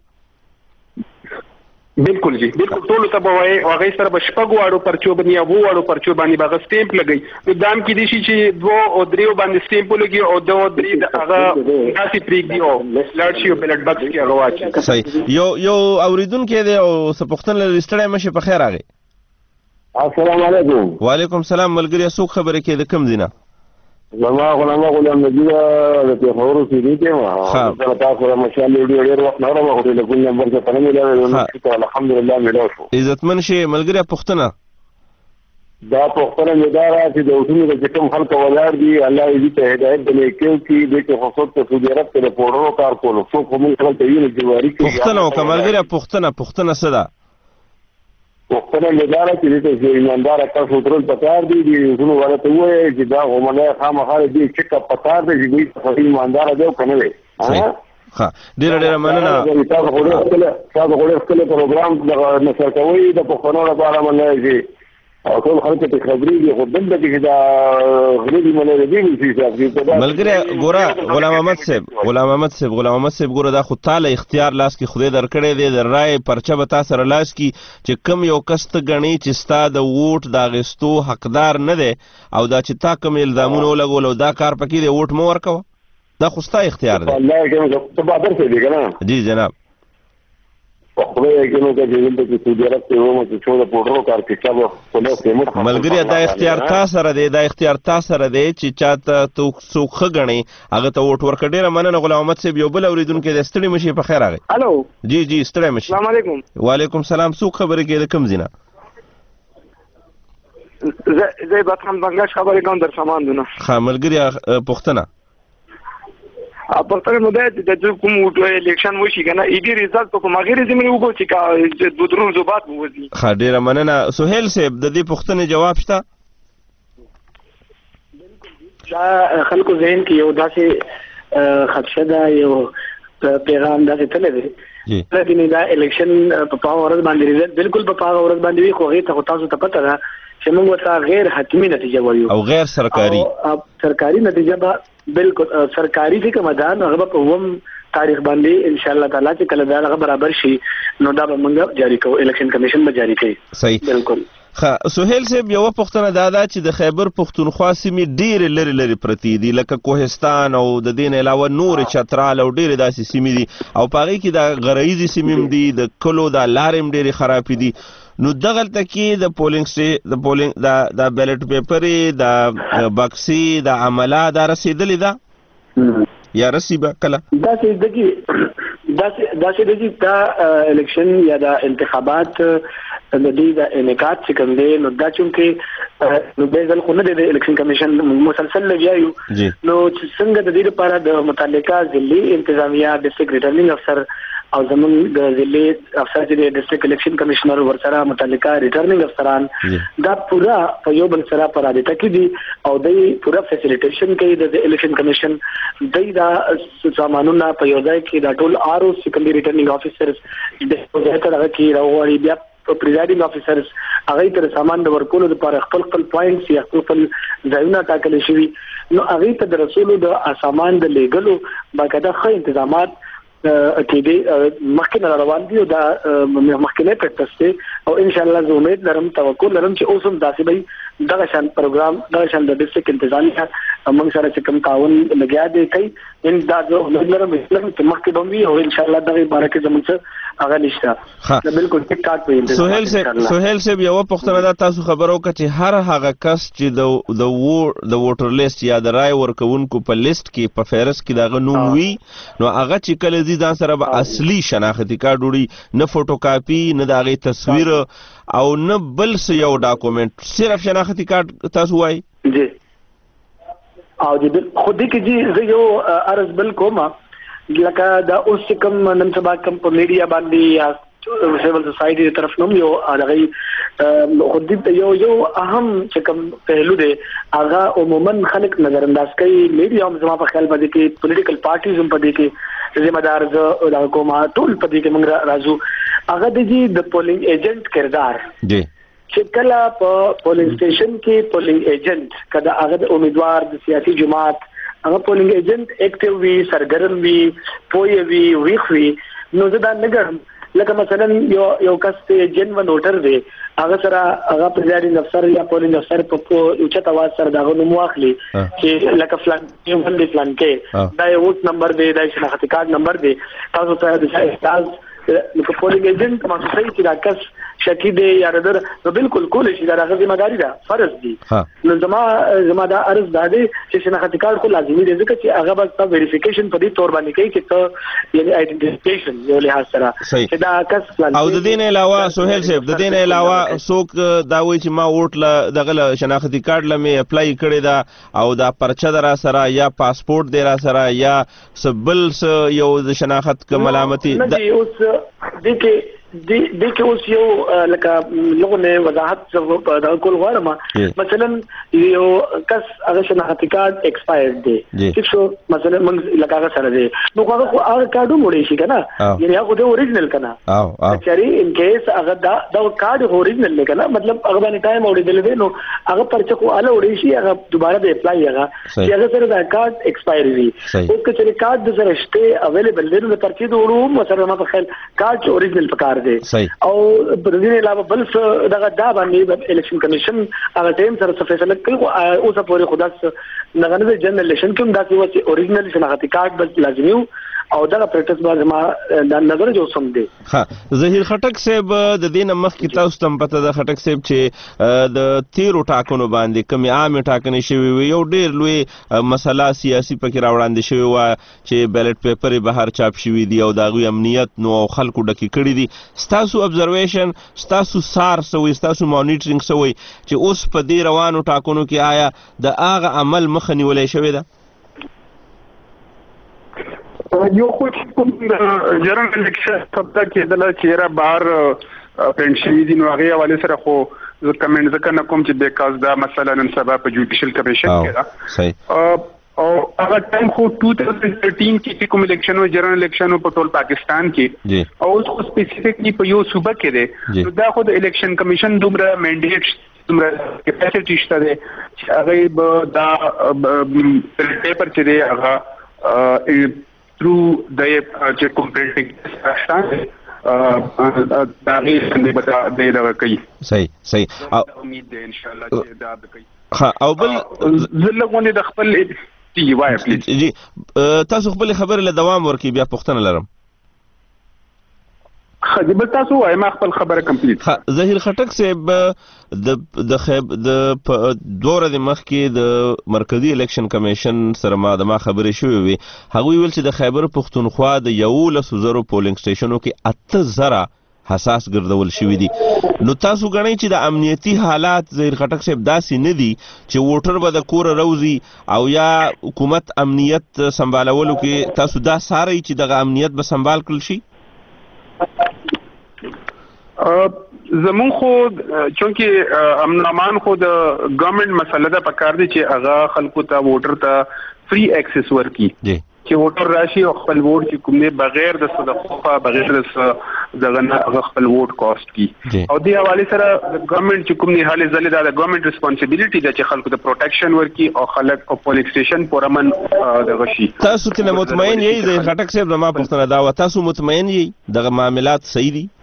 بالکل جی بالکل ټول ته به وایي او هغې سره به شپږ واړو پرچو باندې یا اووه واړو پرچو باندې به هغه سټیمپ لګوي نو دام کېدای شي چې دوه او دریو باندې سټیمپ ولګي او دوه درې د هغه داسې پرېږدي او لاړ شي او بیلټ بکس کې هغه واچي. صحیح. یو یو اورېدونکی دی او څه پوښتنه لري؟ ستړی مه شي، په خیر راغی. السلام علیکم. وعلیکم السلام. ملګري څوک خبرې کوي؟ د کوم ځای نه؟ زما غلام غلام نجیب د پیښور اوسېدونکی یم. زه تاسو سره مشال ویډیو ډېر وخت نه اورم خو ټلیفون نمبر څه ته نه میلاوی نو الحمدلله میلاو شو. عزتمن شي ملګري. پوښتنه دا پوښتنه مې دا ده چې د اوسني د چې کوم خلک ولاړ دي الله دې ته هدایت د نیکیو کړي دې کې خصوص ته سعودي عرب کې د پوډرو کار کولو څوک هم خپل ته ویل جواري کوي. پوښتنه وکړه ملګري. پوښتنه پوښتنه څه ده؟ پوښتنه مې دا ده چې دې ته ایماندار تاسو ترول پکار دي دې زونو ورته وایي چې دا غومنه خامخا دې چې کا پکار دي چې دې ایماندار دی او کنه وي. ها ډیره ډیره مننه. تاسو غوړې خپل تاسو غوړې خپل پروګرام د نشر کوي د پښتنو لپاره مننه شي او ټول خلک ته خبرې دي خو دلته کې دا غریبي مننه دي چې ملګری ګوره غلام احمد صاحب غلام احمد صاحب غلام احمد صاحب ګوره دا خو تاله اختیار لاس کې خدای درکړی دی د رای پرچه به تا سره لاس کې چې کم یو کس ته ګڼي چې ستا د ووټ د اخیستو حقدار نه دی او دا چې تا کوم الزامونه ولګول او دا کار پکې دی ووټ مه ورکوه. دا خو ستا اختیار دی. جی جناب. ملګری دا اختیار تا سره دی دا اختیار تا سره دی چې چاته څوک ښه ګڼي هغه ته ووټ ورکړه. ډېره مننه غلام احمد صاحب. یو بل اورېدونکی دی. ستړي مه شي، په خیر راغی. هلو. جی جی ستړی مه شي. السلام علیکم. وعلیکم السلام. څوک خبرې کوي؟ د کوم ځای نه؟ زه بطخم بنګش خبرې کوم در سامان دونه. ښه ملګري پوښتنه پښتنه مو ده د کوم وټو الیکشن وشي کنه ایګي ریزلټ په کومه غیر زمینه وګو چې کا د درو زوبات وځي. ښه ډیره مننه. سهیل صاحب د دې پوښتنې جواب شته؟ دا خلکو ذهن کې یو داسې خدشه ده یو پیغام داسې تللی دی چې دا الیکشن په پاغه ورځ باندې ریزلټ بالکل په پاغه ورځ باندې وي خو هغې ته خو تاسو ته پته ده چې موږ ورته غیر حتمي نتیجه وایو او غیر سرکاري سرکاري نتیجه به بالکل سرکاري چې کومه ده نو هغه به په اووم تاریخ باندې ان شاء الله تعالی چې کله دا هغه برابر شي نو دا به موږ جاری کوو. الیکشن کمیشن به جاری کوي. صحیح. بالکل. ښه سهیل صاحب یوه پوښتنه دا ده چې د خیبر پښتونخوا سیمې ډېرې لرې لرې پرتې دي لکه کوهستان او د دې نه علاوه نورې چترال او ډېرې داسې سیمې دي او په هغې کې د غرایزې سیمې هم دي د کلو دا لارې هم ډېرې خرابې دي. نو دغلته کې د پولینګ د پولینګ دا د بیلټ پیپرې د بکسې د عمله دا رسېدلې ده یا رسي به کله؟ داسې ده چې داسې ده چې دا الیکشن یا دا انتخابات د دې د انعکاس چې کوم دی نو دا چونکې نو به ځل خو نه د الیکشن کمیشن مسلسل لګیایو نو چې څنګه د دې لپاره د متعلقه ضلعي انتظامیه ډسټرکټ ریټرنینګ افسر او زمونږ د ضلعي افسر چې د ډسټرکټ الیکشن کمشنر ورسره متعلقه ریټرنینګ افسران دا پورا په یو بل سره پر رابطه کې دي او دوی پورا فیسیلیټیشن کوي د الیکشن کمیشن دوی دا سامانونه په یو ځای کې دا ټول آر او سیکنډري ریټرنینګ افسرز د ځای ته راغلي راوړي بیا پریزایډینګ افسرز هغه تر سامان د ورکولو لپاره خپل خپل پوینټس یا خپل ځایونه ټاکل شوي نو هغه ته د رسولو د سامان د لیګلو باقاعده ښه تنظیمات کې دي مخکنه روان دي او دا مخکنه پریکټس دي او ان شاء الله زه امید لرم توقع لرم چې اوسم داسې به دغه شان پروګرام دغه شان د ډسټرکټ انتظامیه موږ سره چې کوم تعاون لګیا دی کوي ان دا زه امید لرم چې مخکې به وي او ان شاء الله دغه بارکه زموږ څخه هغه نشته بالکل ټیک ټاک وي. سہیل صاحب سہیل صاحب یو پوښتنه دا تاسو خبرو کړه چې هر هغه کس چې د د ووټ د ووټر لیست یا د رای ورکونکو په لیست کې په فهرست کې دغه نوم وي نو هغه چې کله دي ځان سره به اصلي شناختی کارت وړي نه فوټوکاپي نه د هغې تصویر او نه بل څه یو ډاکومنټ صرف شناختی کارت تاسو وایي جی او د خو دې کې جی زه یو عرض بل کوم لکه دا اوس کوم نن سبا کوم په میډیا باندې یا سیول سوسایټي طرف نوم یو هغه خو دې یو یو اهم چې کوم پهلو دی هغه عموما خلک نظر انداز کوي میډیا هم زما په خیال باندې کې پولیټیکل پارټیز هم پدې کې ذمہ دار زه دا کومه ټول پدې کې موږ راځو هغه د د پولینګ ایجنټ کردار جی چې کله په پولینګ سټیشن کې پولینګ ایجنټ کله هغه د امیدوار د سیاسي جماعت هغه پولینګ ایجنټ اکټیو وي سرګرم وي پوي وي ویخ وي نو زه دا نه ګرم لکه مثلا یو یو کس ته جنون ووټر دی هغه سره هغه پریزایډینګ افسر یا پولینګ افسر په اوچت اواز سره دا نوم واخلي چې لکه فلان یو باندې فلان کې دا یو ووټ نمبر دی دا شناختی کارت نمبر دی تاسو ته د احساس نو پولینګ ایجنټ مخصوصي چې دا کس شکی دی یا در نو بالکل کول شي دا هغه ذمہ داری ده فرض دی نو زما زما دا عرض دا دی چې شناختی کارت خو لازمي دی ځکه چې هغه بس ویریفیکیشن په دې تور باندې کوي چې ته یعنی آئیډنټیفیکیشن یو لحاظ سره چې دا کس او د دې نه علاوه سہیل صاحب د دې نه علاوه څوک دا وایي چې ما ووټ ل دغه شناختی کارت لمه اپلای کړی دا او دا پرچه در سره یا پاسپورت دی را سره یا سبل یو د شناخت ک ملامتي دې کې د دې کې اوس یو لکه لغو نه وضاحت دا کول غواړم مثلا یو کس هغه شناختی کارت ایکسپایر دی چې شو مثلا موږ لکه هغه سره دی نو هغه هغه کارت وړي شي کنه یعنی هغه د اوریجنل کنه او او چې ان کیس هغه دا دا کارت اوریجنل نه کنه مطلب هغه باندې ټایم اوریجنل دی نو هغه پرچه کو اله وړي شي هغه دوباره د اپلای هغه چې هغه سره دا کارت ایکسپایر وي او چې کارت د سره شته اویلیبل دی نو پرچه دوړو مثلا ما په خیال کارت اوریجنل پکار دی او په دې علاوه بل څه دغه دا باندې الیکشن کمیشن هغه ټیم سره فیصله کوي او اوس پورې خدای نه غنځي جنرال الیکشن کوم دا چې اوریجنل شناختی کارت بس لازمي او دا پریکټس باندې ما د نظر جو سم دی. ها ظهیر خټک صاحب د دین مخ کی تاسو تم پته د خټک صاحب چې د تیرو ټاکنو باندې کمی عام ټاکنې شوی وي یو ډیر لوی مسله سیاسي پکې راوړاندې شوی و چې بیلټ پیپر بهر چاپ شوی دی او دا غوي امنیت نو خلکو ډکی کړی دي تاسو ابزرویشن تاسو سار سوي تاسو مانیټرینګ سوي چې اوس په دې روانو ټاکنو کې آیا د هغه عمل مخ نیولې شوی ده یو خو کوم جرن الیکشن خبره کېدل چې را بهر پرنټ شوي دي نو هغې حوالې سره خو زه کمنټ ځکه نه کوم چې بیکاز دا مسله نن سبا په جوډیشل کمیشن کې ده او هغه ټایم خو ټو تھاوزنډ تھرټین کې کوم الیکشن و جرن الیکشن په ټول پاکستان کې او اوس خو سپیسیفیکلی په یو صوبه کې دی نو دا خو د الیکشن کمیشن دومره منډیټ دومره کیپاسټي شته دی چې هغې به دا پیپر چې دی هغه through the uh, completing stand دا غي څنګه به دا دا کوي صحیح صحیح امید ده ان شاء الله چې دا به کوي ها او بل زلګونه د خپل دی وای پلیز جی تاسو خپل خبره له دوام ورکې بیا پوښتنه لرم خدمت تاسو وای ما خپل خبره کمپلیټ ها ظهیر خټک صاحب د د خیب د دوره د مخ کې د مرکزی الیکشن کمیشن سره ما د ما خبرې شوې وي هغه ویل چې د خیبر پښتونخوا د یو لس زرو پولینګ سټیشنو کې اته زره حساس ګرځول شوي دي. نو تاسو ګڼئ چې د امنیتي حالات ظهیر خټک صاحب داسې نه دي چې ووټر به د کوره روزي او یا حکومت امنیت سمبالولو کې تاسو دا سارئ چې دغه امنیت به سمبال کړل شي؟ زمون خو چونکې امن امان خو د ګورنمنت مسله ده، پکار دي چې هغه خلکو ته ووټر ته فری اکسس ورکړي چې ووټر راشي او خپل ووټ چې کوم دی بغیر د صدقه بغیر د دغه نه خپل ووټ کاست کی. او دې حواله سره د ګورنمنت چې کوم دی حاله زله د ګورنمنت ریسپانسیبিলিټي ده چې خلکو ته پروټیکشن ورکړي او خلک او پولیس سټیشن پورمن دغه شي. تاسو ته مطمئن یې د خټک صاحب ما پوښتنه دا و، تاسو مطمئن یې دغه معاملات صحیح دي؟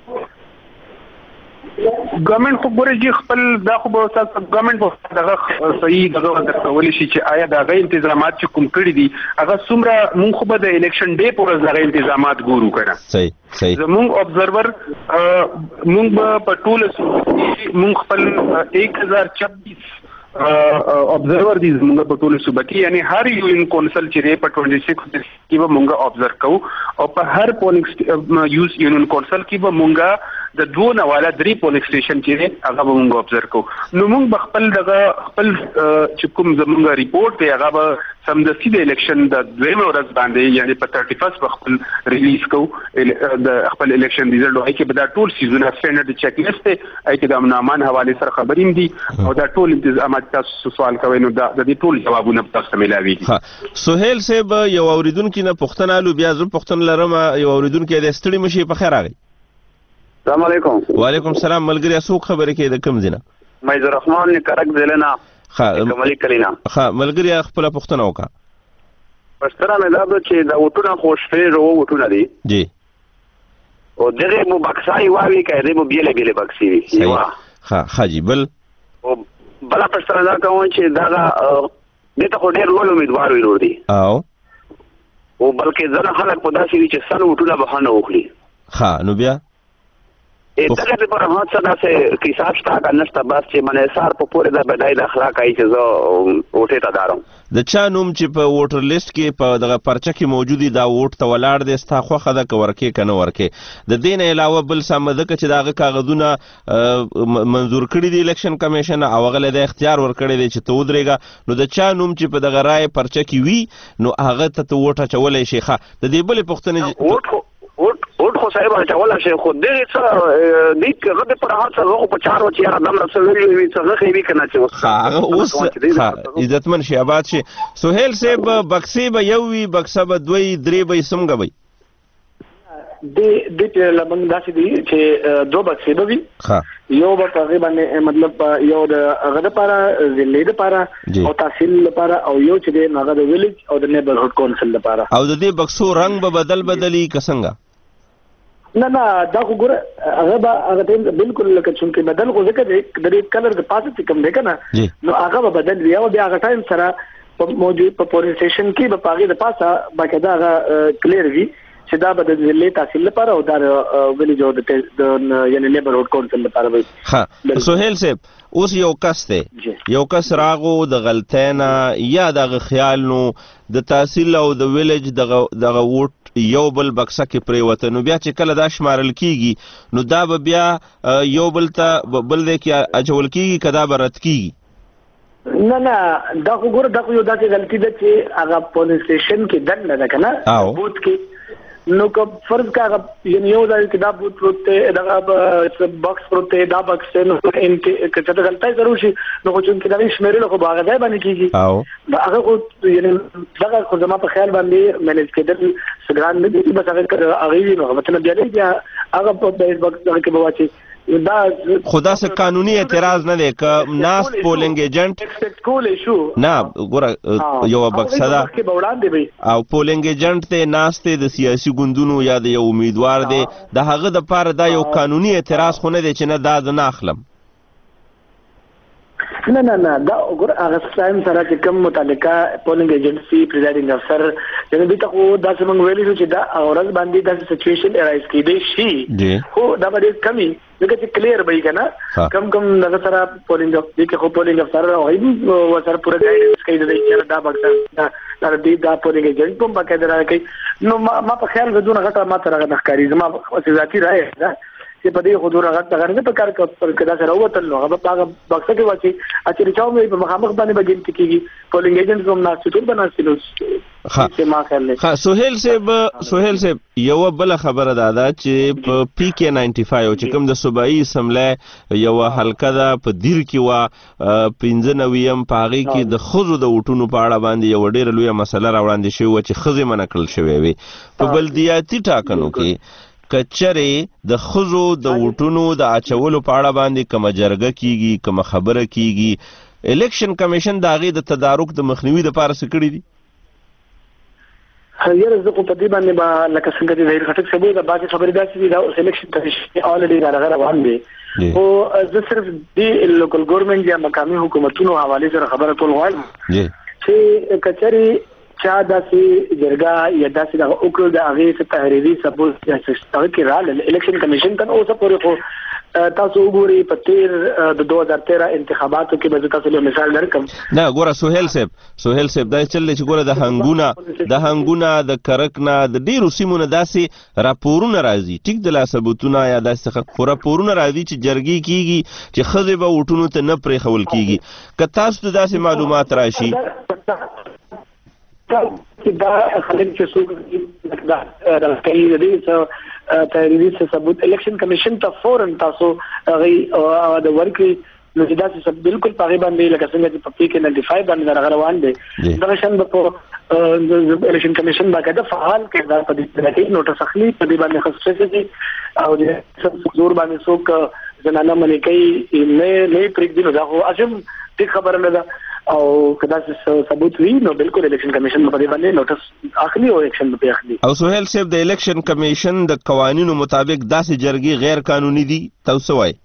ګورنمنت خو ګوري چې خپل دا خو به تاسو ګورنمنت په دغه صحیح دغه درکول شي چې آیا دغه تنظیمات چې کوم کړی دي هغه څومره مونږ خو به د الیکشن ډے پورې دغه تنظیمات ګورو کړه. صحیح صحیح زمونږ ابزرور مونږ په ټول مونږ خپل ایک هزار چوبیس ابزرور دي زمونږ په ټول صوبه کې، یعنی هر یو ان کونسل چې په چھبیس کې به مونږ ابزرو کوو او په هر پولینګ یوز یونین کونسل کې به مونږ د دوه نه والا درې پولینګ سټیشن چې هغه به مونږ ابزرو کوو. نو مونږ به خپل دغه خپل چې کوم زمونږ ریپورت دی هغه به سمدستي د الیکشن د دویمه ورځ باندې یعنی په ثلاثه ویشت به خپل ریلیز کوو د خپل الیکشن ریزلټ، او کې به دا ټول سیزونه سټینډرډ چیک لیست دی، اې کې د امن امان حواله سره خبریم دي او دا ټول انتظامات تاسو سوال کوئ نو دا د دې ټول جوابونه تاسو ملاويږي. ها سہیل صاحب یو اوریدونکو نه پوښتنه لو بیا زه پوښتنه لرم، یو اوریدونکو د ستړي مشي په خیر راغی. السلام علیکم. وعلیکم السلام. ملګری اسو خبرې کې د کوم ځنه؟ مې الرحمن نه کرک دلنا. ها کمالي کلینا. ها ملګری خپل پوښتنه وکړه. پښتنه مې دا چې دا وټونه خوشفیر او وټونه دي. جی. او دغه مو بکسای واوي کړي مو بیل بیل بکسي وي. ها حاجی بل او بل پښتنه دا کوم چې دا دته خو ډېر لوی امیدوار وي ورو دي. او او بلکې ځنه خلک په داسې وي چې سن وټونه بهانه وکړي. ها نو بیا دغه په هغه څه داسې حساب شته که نشته بس چې منې سار په پورې د بدای د اخلاق ای چې زه وټې ته دارم د چا نوم چې په ووټر لیست کې په دغه پرچه کې موجودي دا ووټ ته ولاړ دی ستا خوښه ده که ورکې که نه ورکې. د دې نه علاوه بل سمه ده که چې د هغه کاغذونه منظور کړي دي الیکشن کمیشن او هغه له د اختیار ورکړی دی چې ته ودرېږه، نو د چا نوم چې په دغه رایې پرچه کې وي نو هغه ته ته ووټ اچولی شي. ښه د دې بلې پوښتنې وټ خو صاحب اچولی شي، خو دغې څه دی که هغه د پر هغه څه هغه په چارو چې یاره دومره څه ویلي وي څه هغه وي که نه چې اوس عزتمن شي آباد شي. سہیل صاحب بکسې به یو وي بکسه به دوی درې به یې څنګه وي؟ د دې لمنګ داسې دي چې دوه بکسې به وي، یو به په هغې باندې مطلب یو د هغه دپاره ضلعې دپاره او تحصیل لپاره او یو چې دی هغه د ویلیج او د نیبرهوډ کونسل لپاره. او د دې بکسو رنګ به بدل بدلي که څنګه؟ نه نه دا خو ګوره هغه به هغه ټایم بالکل لکه چونکې بدل خو ځکه دی د دې کلر د پاسه چې کوم دی که نه نو هغه به بدل وي او بیا هغه ټایم سره په موجود په پولیس سټیشن کې به په هغې د پاسه باقاعده هغه کلیر وي چې دا به د ضلعې تحصیل لپاره او دا د ویلیج او د یعنې نیبرهوډ کونسل لپاره وي. ښه سہیل صاحب اوس یو کس دی یو کس راغو د غلطۍ نه یا دغه خیال نو د تحصیل او د ویلیج دغه ووټ یو بل بکسه کې پرېوته، نو بیا چې کله دا شمارل کیږي نو دا به بیا یو بل ته بل دی کې اچول کیږي که دا به رد کیږي؟ نه نه دا خو ګوره دا خو یو داسې غلطي ده چې هغه پولیس سټیشن کې دنډه ده که نه بوت کې، نو که فرض که هغه یعنې یو ځای کې دا بوت پروت دی دغه بکس پروت دی دا بکس دی نو که چېرته غلطۍ ضرور شي نو خو چونکې دغې شمېرلو خو به هغه ځای باندې کېږي هغه خو یعنې دغه خو زما په خیال باندې مینج کېدل څه ګران نه دي، بس هغه هغې وي نو مطلب بیا دی بیا هغه په بکس دغه کې به واچي. خو داسې قانوني اعتراض نه دی که ناست پولینګ ایجنټ نه ګوره یوه بکسه ده او پولینګ ایجنټ دی ناست دی د سیاسي ګوندونو یا د یو امیدوار دی د هغه دپاره دا یو قانوني اعتراض خو نه دی چې نه دا زه نه اخلم. نه نه نه دا وګوره هغه ټایم سره چې کوم متعلقه پولینګ ایجنسي پریزایډینګ افسر یعنې دوی ته خو داسې موږ ویلي شو چې دا ورځ باندې داسې سچویشن ارایز کېدی شي خو دا به ډېر کم وي ځکه چې کلیر به وي که نه کم کم دغه سره پولینګ دې کې خو پولینګ افسر هغوی هم ورسره پوره ګایډنس کوي د دې چې دا بکسه دا دې دا پولینګ ایجنټ په هم باقاعده راغی کوي. نو ما په خیال د دونه غټه ما ته راغه نه ښکاري زما ذاتي رایه ده چې په دې حضور هغه څنګه په کار پر کدا سره وته نو هغه په بکسه کې واچي اچې چاو مې په مخامخ باندې بجین کیږي پولینګ ایجنټ کوم ناسو ټول بناسلو ها ما خلک سہیل صاحب سہیل صاحب یو بل خبره ده دا چې په پی کې نائنٹی فائیو چې کوم د صوبایي اسمبلی یو حلقه ده په دیر کې وا پنځه نویم پاغي کې د خزو د وټونو په اړه باندې یو ډېر لوی مسله راوړاندې شوی و چې خزې منع کړل شوی وي په بلدیاتي ټاکنو کې کچره د خزو د وټونو د اچولو په اړه باندې کوم جرګه کیږي کوم خبره کیږي الیکشن کمیشن د هغې د تدارک د مخنیوي دپاره څه کړي دي؟ یاره زه خو په دې باندې به لکه څنګه چې ظهیر خټک صاحب دا بعضې خبرې داسې دي دا سلیکشن کمیشن الریډي هغه روان دی خو زه صرف د لوکل ګورنمنټ یا مقامي حکومتونو حوالې سره خبره کول غواړم چې کچرې چا داسې جرګه یا داسې دغه وکړو د هغې څه تحریري ثبوت یا څه هغه کې راغلل الیکشن کمیشن ته اوسه پورې خو تاسو وګورئ په تیر د دوه هزار تیرہ انتخاباتو کې به تاسو له مثال درکم نه ګوره سہیل صاحب سہیل صاحب دا چل چې ګوره د هنګونه د هنګونه د کرکنا د ډیرو سیمونو داسې راپورونه راځي ټیک د لا ثبوتونه یا داسې خو راپورونه راځي چې جرګې کیږي چې ښځې به وټونو ته نه پرېښول کیږي که تاسو ته داسې معلومات راشي دا خلک چې څوک دا کوي د دې تحریري ثبوت الیکشن کمیشن ته فورن تاسو هغه د ورکړي نو دا څه بالکل پاغي باندې لکه څنګه چې په پی کې نائنٹی فائیو باندې روان دي دا شان په الیکشن کمیشن باندې فعال کړه په دې کې نوټس اخلي په دې باندې خصوصي دي او د زور باندې څوک زنانه منې کوي نه نه پرېږدي نو دا خو اجم دې خبره نه ده او کدا ثبوت وی نو بالکل الیکشن کمیشن په دې باندې نوټس اخلي او اکشن به اخلي او سہیل صاحب د الیکشن کمیشن د قوانینو مطابق داسې جرګې غیر قانوني دي تاسو وایي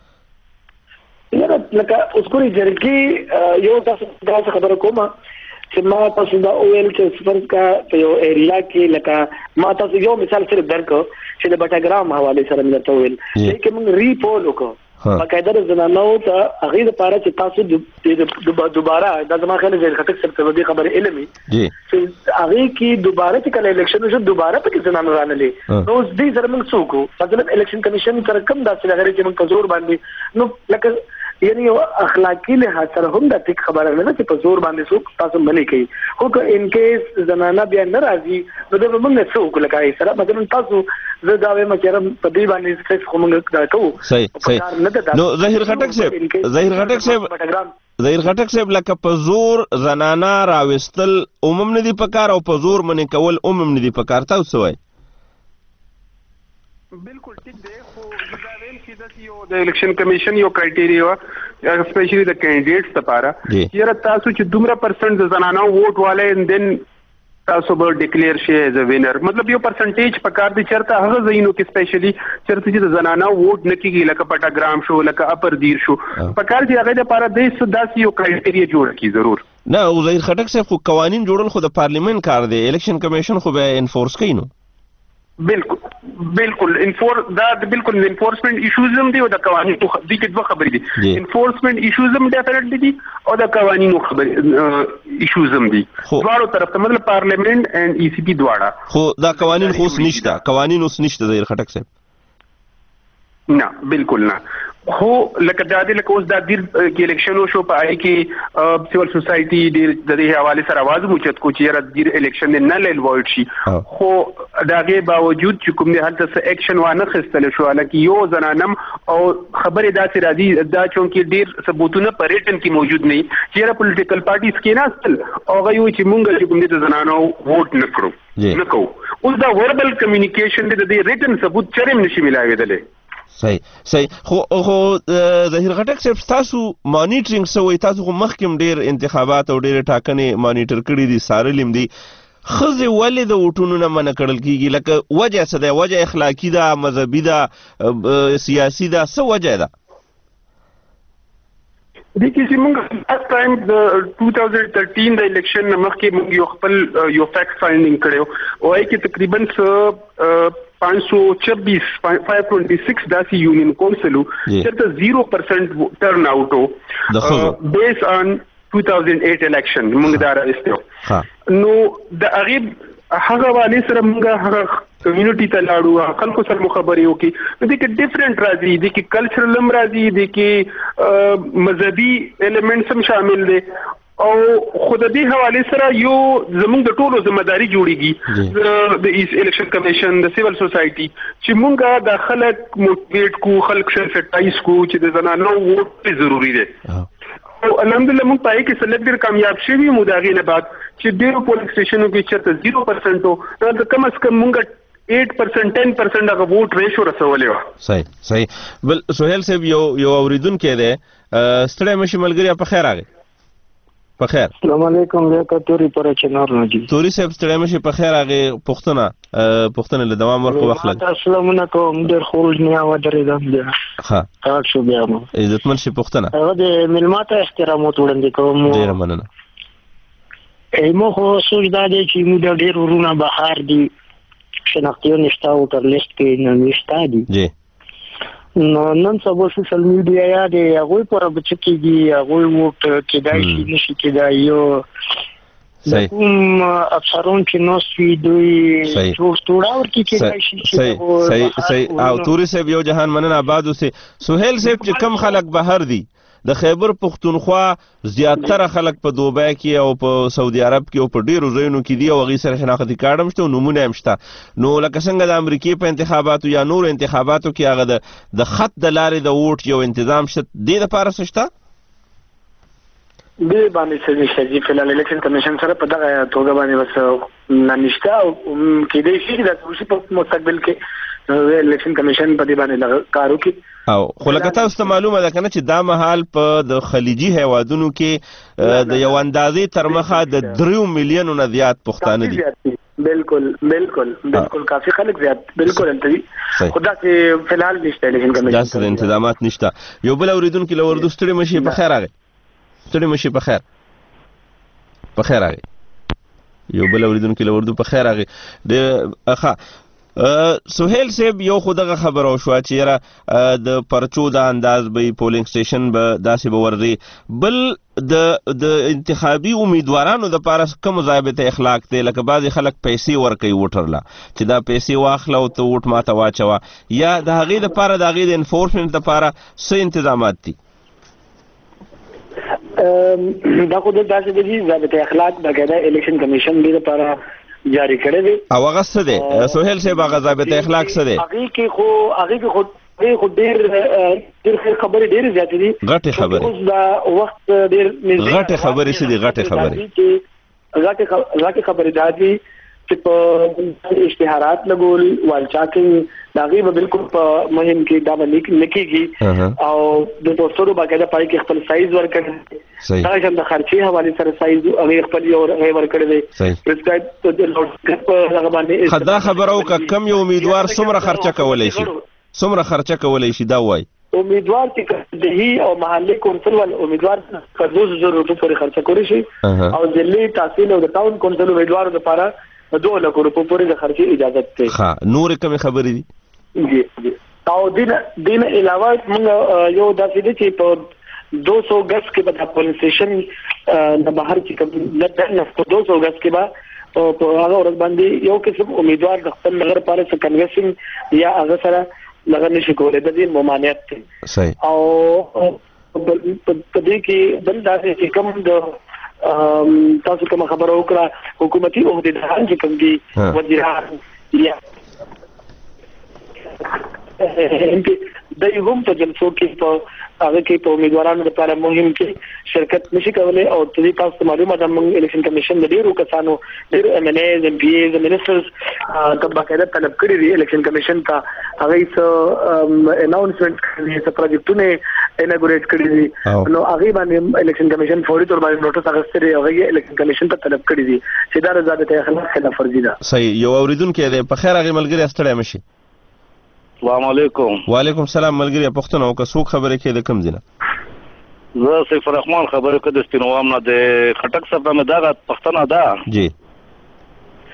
یاره لکه اوس ګورئ جرګې یو تاسو داسې خبره کومه چې ما تاسو دا اویل چې فرض کا په یو ایریا کې لکه ما تاسو یو مثال صرف درکو چې د بټاګرام حواله سره مې درته ویل چې موږ ریپول وکړو باقاعده د زنانو ته هغې دپاره چې تاسو دوباره دا زما خیال ظهیر خټک صاحب ته دې خبرې علم وي چې هغې کې دوباره چې کله الیکشن وشو دوباره پکې زنانو رانلې نو اوس دې سره موږ څه وکړو مطلب الیکشن کمیشن سره کوم داسې هغه چې موږ په زور باندې نو لکه یعنی یو اخلاقی لحاظ سره هم دا ټیک خبره نه ده چې په زور باندې څوک تاسو منې کوي خو که ان کیس زنانه بیا نه راځي نو دا به موږ څه وکړو لکه سره مثلا تاسو زه دا وایم چې په دې باندې سټریس خو موږ دا کوو صحیح صحیح نو ظهیر خټک صاحب ظهیر خټک صاحب ظهیر خټک صاحب لکه په زور زنانه راوستل عموم نه دي پکار او په زور منې کول عموم نه دي پکار تاسو وایي بالکل ټیک دی خو دا ویل چې د یو د الیکشن کمیشن یو کرایټیریا اسپیشلی د کینډیډیټس لپاره چې تاسو چې دومره پرسنټ د زنانو ووټ والے اند دین تاسو به ډیکلیئر شي ایز ا وینر مطلب یو پرسنټیج په کار دي چرته هغه ځایونو کې اسپیشلی چرته چې د زنانو ووټ نه کیږي لکه پټاګرام شو لکه اپر دیر شو په کار دي هغه لپاره د داسې یو کرایټیریا جوړ کی ضرور نه او ظهیر خټک صاحب خو قوانین جوړل خو د پارلیمنت کار دی الیکشن کمیشن خو به انفورس کوي نو بالکل بالکل انفور دا بالکل انفورسمنٹ ایشوز هم دي او د قوانینو د کې دوه خبرې دي انفورسمنٹ ایشوز هم ډیفینټلی دي او د قوانینو خبرې ایشوز هم دي دواړو طرف ته مطلب پارلیمنت اینڈ ای سی پی دواړه خو دا قوانین خو نشته قوانین اوس نشته ظهیر خټک صاحب نه بالکل نه خو لکه دا د لکه اوس د دیر کې الیکشن وشو په آی کې سیول سوسایټي ډیر د دې حواله سره आवाज موچت کو چې را دیر الیکشن نه لیل وایډ شي خو داغه باوجود چې کوم نه هلته څه اکشن وانه خستل شو لکه یو زنانم او خبره داسې راځي دا چونکې ډیر ثبوتونه په ریټن کې موجود نه چې را پولیټیکل پارټیز کې نه استل او غوي چې مونږ چې کوم دې زنانو ووټ نه کړو نه کوو اوس دا وربل کمیونیکیشن د دې ریټن ثبوت چرېم نشي ملاوېدل صحیح صحیح خو خو ظهیر خټک صاحب تاسو مانیټرینګ سوې تاسو خو مخکې ډیر انتخابات او ډیر ټاکنې مانیټر کړي دي سارلم دي خزه ولې د وټونو نه منع کړل کیږي لکه وجه څه ده وجه اخلاقی ده مذهبي ده سیاسي ده څه وجه ده د کیسې موږ لاسټ ټایم د ټو تھاؤزنڈ تھرٹین د الیکشن مخکې موږ یو خپل یو فیکټ فایندینګ کړو او هغه کې تقریبا پانچ سو چبیس فائیو ٹوینٹی سکس داسې یونین کونسلو چرته زیرو پرسنٹ ټرن آؤٹ هو بیس آن ټو تھاؤزنڈ ایٹ الیکشن موږ دا راوستو نو د هغه هغه والي سره موږ هغه کمیونټي ته لاړو خلکو سره مخابرې وکړي. نو دې کې ډیفرنٹ راځي، دې کې کلچرل هم راځي، دې کې مذهبي ایلیمنټس هم شامل دي او خود دې حواله سره یو زموږ د ټولو ځمېداري جوړیږي د ایس الیکشن کمیشن د سیول سوسایټي چې مونږه د خلک موټیویټ کو، خلک سنسټایز کو چې د زنانو ووټ ضروری دی. او الحمدلله موږ پای کې سلیکټ ډیر کامیاب شوي مو دا غي نه بعد چې ډیرو پولیس سټیشنونو کې چرته زیرو پرسنټ او دا کم از کم موږ eight percent ten percent هغه ووټ ریشو رسولې و. صحیح صحیح. بل سہیل صاحب یو یو اوریدونکو دی ستړی مشي ملګری په خیر راغی. په خیر. السلام علیکم. لیکه توري پر چنار نه دي. توري صاحب ستړی مشي په خیر راغی. پښتنه پښتنه له دوام ورکو وخت. السلام علیکم. ډیر خروج نه و درېدم بیا. ها. کار شو بیا مو. عزتمن شي پښتنه. هغه د ملماته احترام وړاندې کوم. ډیر مننه. ایمو خو سوچ دا دی چې موږ د ډیر ورونه بهار دي شناختیو نشتا او تر لیست کې نه نشتا دي. جی. نو نن سبا سوشل میډیا یا دی هغه پر بچکیږي هغه ووټ کېدای شي نشي کېدای یو صحیح. کوم افسرون چې نو سوي دوی جوړ توړاور کې کېدای شي. صحیح صحیح صحیح. او توري صاحب یو جهان مننه آباد اوسه. سہیل صاحب چې کم خلک بهر دي د خیبر پختونخوا زیاتره خلک په دوبۍ کې او په سعودي عرب کې او په ډیرو ځایونو کې دي او هغې سره شناختي کارډ هم شته او نومونه هم شته. نو لکه څنګه د امریکې په انتخاباتو یا نورو انتخاباتو کې هغه د د خط د لارې د ووټ یو انتظام شته، دې دپاره څه شته؟ دې باندې څه نشته چې فلحال الیکشن کمیشن سره په دغه توګه باندې بس نه نشته او کېدای شي چې دا وشي په مستقبل کې الیکشن کمیشن په دې باندې کار وکړي. او خو لکه تاسو ته معلومه ده کنه چې دا مهال په د خلیجي هیوادونو کې د یو اندازې تر مخه د دریو میلیونو نه زیات پښتانه دي. بالکل بالکل بالکل کافي خلک زیات بالکل انت دي. خدا چې فلحال نشته الیکشن کمیشن داسې انتظامات نشته. یو بل اوریدونکو له وردو ستړي مشي په خیر راغی. ستړي مشي په خیر په خیر راغی. یو بل اوریدونکو له وردو په خیر راغی. د اخا سہیل صاحب یو خو دغه خبره وشوه چې یاره د پرچو د انداز به پولینګ سټیشن به داسې به ورځي. بل د د انتخابي امیدوارانو دپاره کوم ضابطه اخلاق دی؟ لکه بعضې خلک پیسې ورکوي ووټر له چې دا پیسې واخله او ته ووټ ماته واچوه، یا د هغې دپاره د هغې د انفورسمنټ دپاره څه انتظامات دي؟ دا خو داسې دي ضابطه اخلاق باقاعده الیکشن کمیشن دې لپاره جاری کړی دی. او هغه څه دی سہیل صاحب هغه ضابطه اخلاق څه دی؟ هغې کې خو هغې کې خو هغې خو ډېر ډېر خبرې ډېرې زیاتې دي. غټې خبرې اوس دا وخت ډېر غټې خبرې څه دي؟ غټې خبرې غټې خبرې دا دي چې په اشتهارات لګول والچاکینګ د هغې به بالکل په مهم کې دا به نه کېږي او د پوسټرو باقاعده پای کې خپل سایز ورکړی. دغه شان د خرچې حوالې سره سایز هغې خپل یو هغې ورکړی دی. پرسکرایب لاوډ په هغه باندې دا خبره وکړه کم یو امیدوار څومره خرچه کولی شي؟ څومره خرچه کولی شي دا وایي؟ امیدوار چې دهي او محلي کونسل ول امیدوار پنځوس زره روپۍ پورې خرچه کولی شي او ضلعي تحصیل او د ټاون کونسل امیدوارو لپاره دوه لکو روپۍ پورې د خرچې اجازت دی. ښه نورې کومې خبرې دي؟ جی جی او دین دین علاوه موږ یو داسې دي چې په دو سو گز کې به د پولیس سټیشن د بهر چې کوم لټن په دو سو گز کې به په هغه ورځ باندې یو قسم امیدوار د خپل نظر لپاره څه کنوینسینګ یا هغه سره لغه نشي کولای د دې ممانعت دی. صحیح. او په دې کې بل داسې چې کوم د تاسو کوم خبره وکړه حکومتي عہدیداران چې کوم دي وزیران یا د یو هم په جلسو کې په هغه کې په امیدوارانو لپاره مهم کې شرکت نشي کولای او د دې تاسو معلومه ده موږ الیکشن کمیشن د ډیرو کسانو ډیرو ایم ان ایز ایم پی ایز منسټرز ته باقاعده طلب کړی دی الیکشن کمیشن ته هغه څه اناونسمنت کړی څه پروجیکټونه اناګوریټ کړی دي نو هغه باندې الیکشن کمیشن فوري تور باندې نوټس اخیستلی هغه الیکشن کمیشن ته طلب کړی دي چې دا ضابطه اخلاق خلاف ورزي ده. صحیح. یو اوریدونکو دی په خیر هغه ملګری ستړی مشي. السلام علیکم. وعلیکم السلام ملګری پښتنه او که څوک خبرې کوي د کوم ځای نه؟ زه سیف الرحمن خبرې کوم د سپینوام نه د خټک صاحب نه دغه پښتنه ده. جی.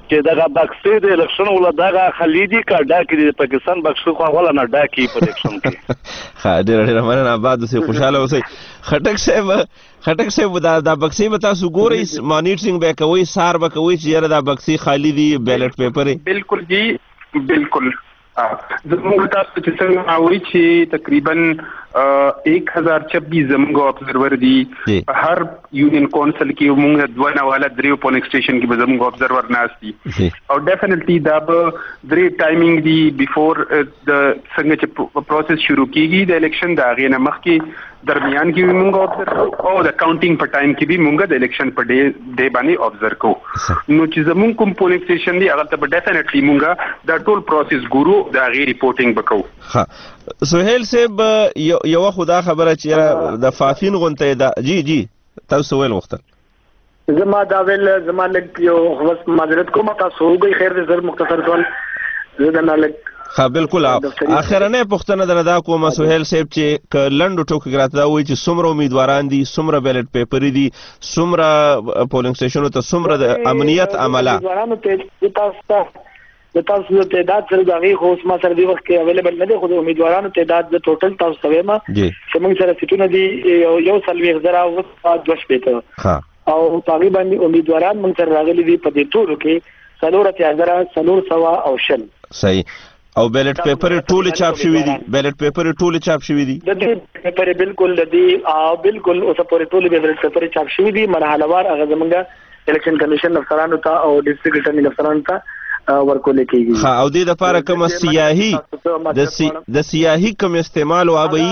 چې دغه بکسې د الیکشن ولا دغه خلیدي کا ډاکې د پاکستان بکسې خو ولا نه ډاکې په الیکشن کې. ها ډېر ډېر مننه آباد اوسئ خوشاله اوسئ. خټک صاحب خټک صاحب دا د بکسې به تاسو ګورئ مانیټرینګ به کوئ سار به کوئ چې یاره دا بکسې خالی دي بیلټ پیپر یې؟ بالکل جی بالکل زموږ تاسو چې څنګه اوري چې تقریبا ایک هزار چھبیس زموږ ابزرور دي په هر یونین کونسل کې موږ دوه نواله دریو پولینګ سټیشن کې به زموږ ابزرور ناست دي او ډیفینیټلی دا به درې ټایمینګ دي بیفور د څنګه چې پروسس شروع کیږي د الیکشن د هغې نه مخکې درمیان کې موږ ابزرو او د کاونټینګ په ټایم کې به موږ د الیکشن په ډے ډے باندې ابزرو کوو. نو چې زموږ کوم پولینګ سټیشن دی هغه ته به ډیفینیټلی موږ دا ټول پروسس ګورو د هغې ریپورټینګ به کوو. ها سهیل صاحب یوه خو دا خبره چې د فافین غونډه ده جی جی تاسو ویل غوښتل زما دا ویل زما لږ یو معذرت کوم تاسو وګورئ خیر دې زر مختصر کول زه دا لږ ها بالکل اخرنه پښتنه در ادا کوم سهیل صاحب چې ک لندو ټوک راته وای چې څومره امیدواران دي څومره بیلټ پیپر دي څومره پولینګ سټیشنونو ته څومره د امنیت عمله امیدوارانو ته تاسو د تاسو د تعداد سره د هغې خو اوس ما سره دې وخت کې اویلیبل نه دی خو د امیدوارانو تعداد د ټوټل تاسو ته وایم چې موږ سره سیټونه دي یو څلوېښت زره او دوه شپېته او په هغې باندې امیدواران موږ سره راغلي دي په دې ټولو کې څلور اتیا زره څلور سوه او شل. صحیح. او بیلټ پیپر ټولې چاپ شوي دي بیلټ پیپر ټولې چاپ شوي دي د دې پیپر بالکل د دې او بالکل اوسه پورې ټولې بیلټ پیپر چاپ شوي دي مرحلهوار هغه زموږ الیکشن کمیشن افسرانو ته او ډسټرکټ اټرنی افسرانو ته ورکول کېږي. ها او دې لپاره کوم سیاهي د سی د سیاهي کوم استعمال او ابي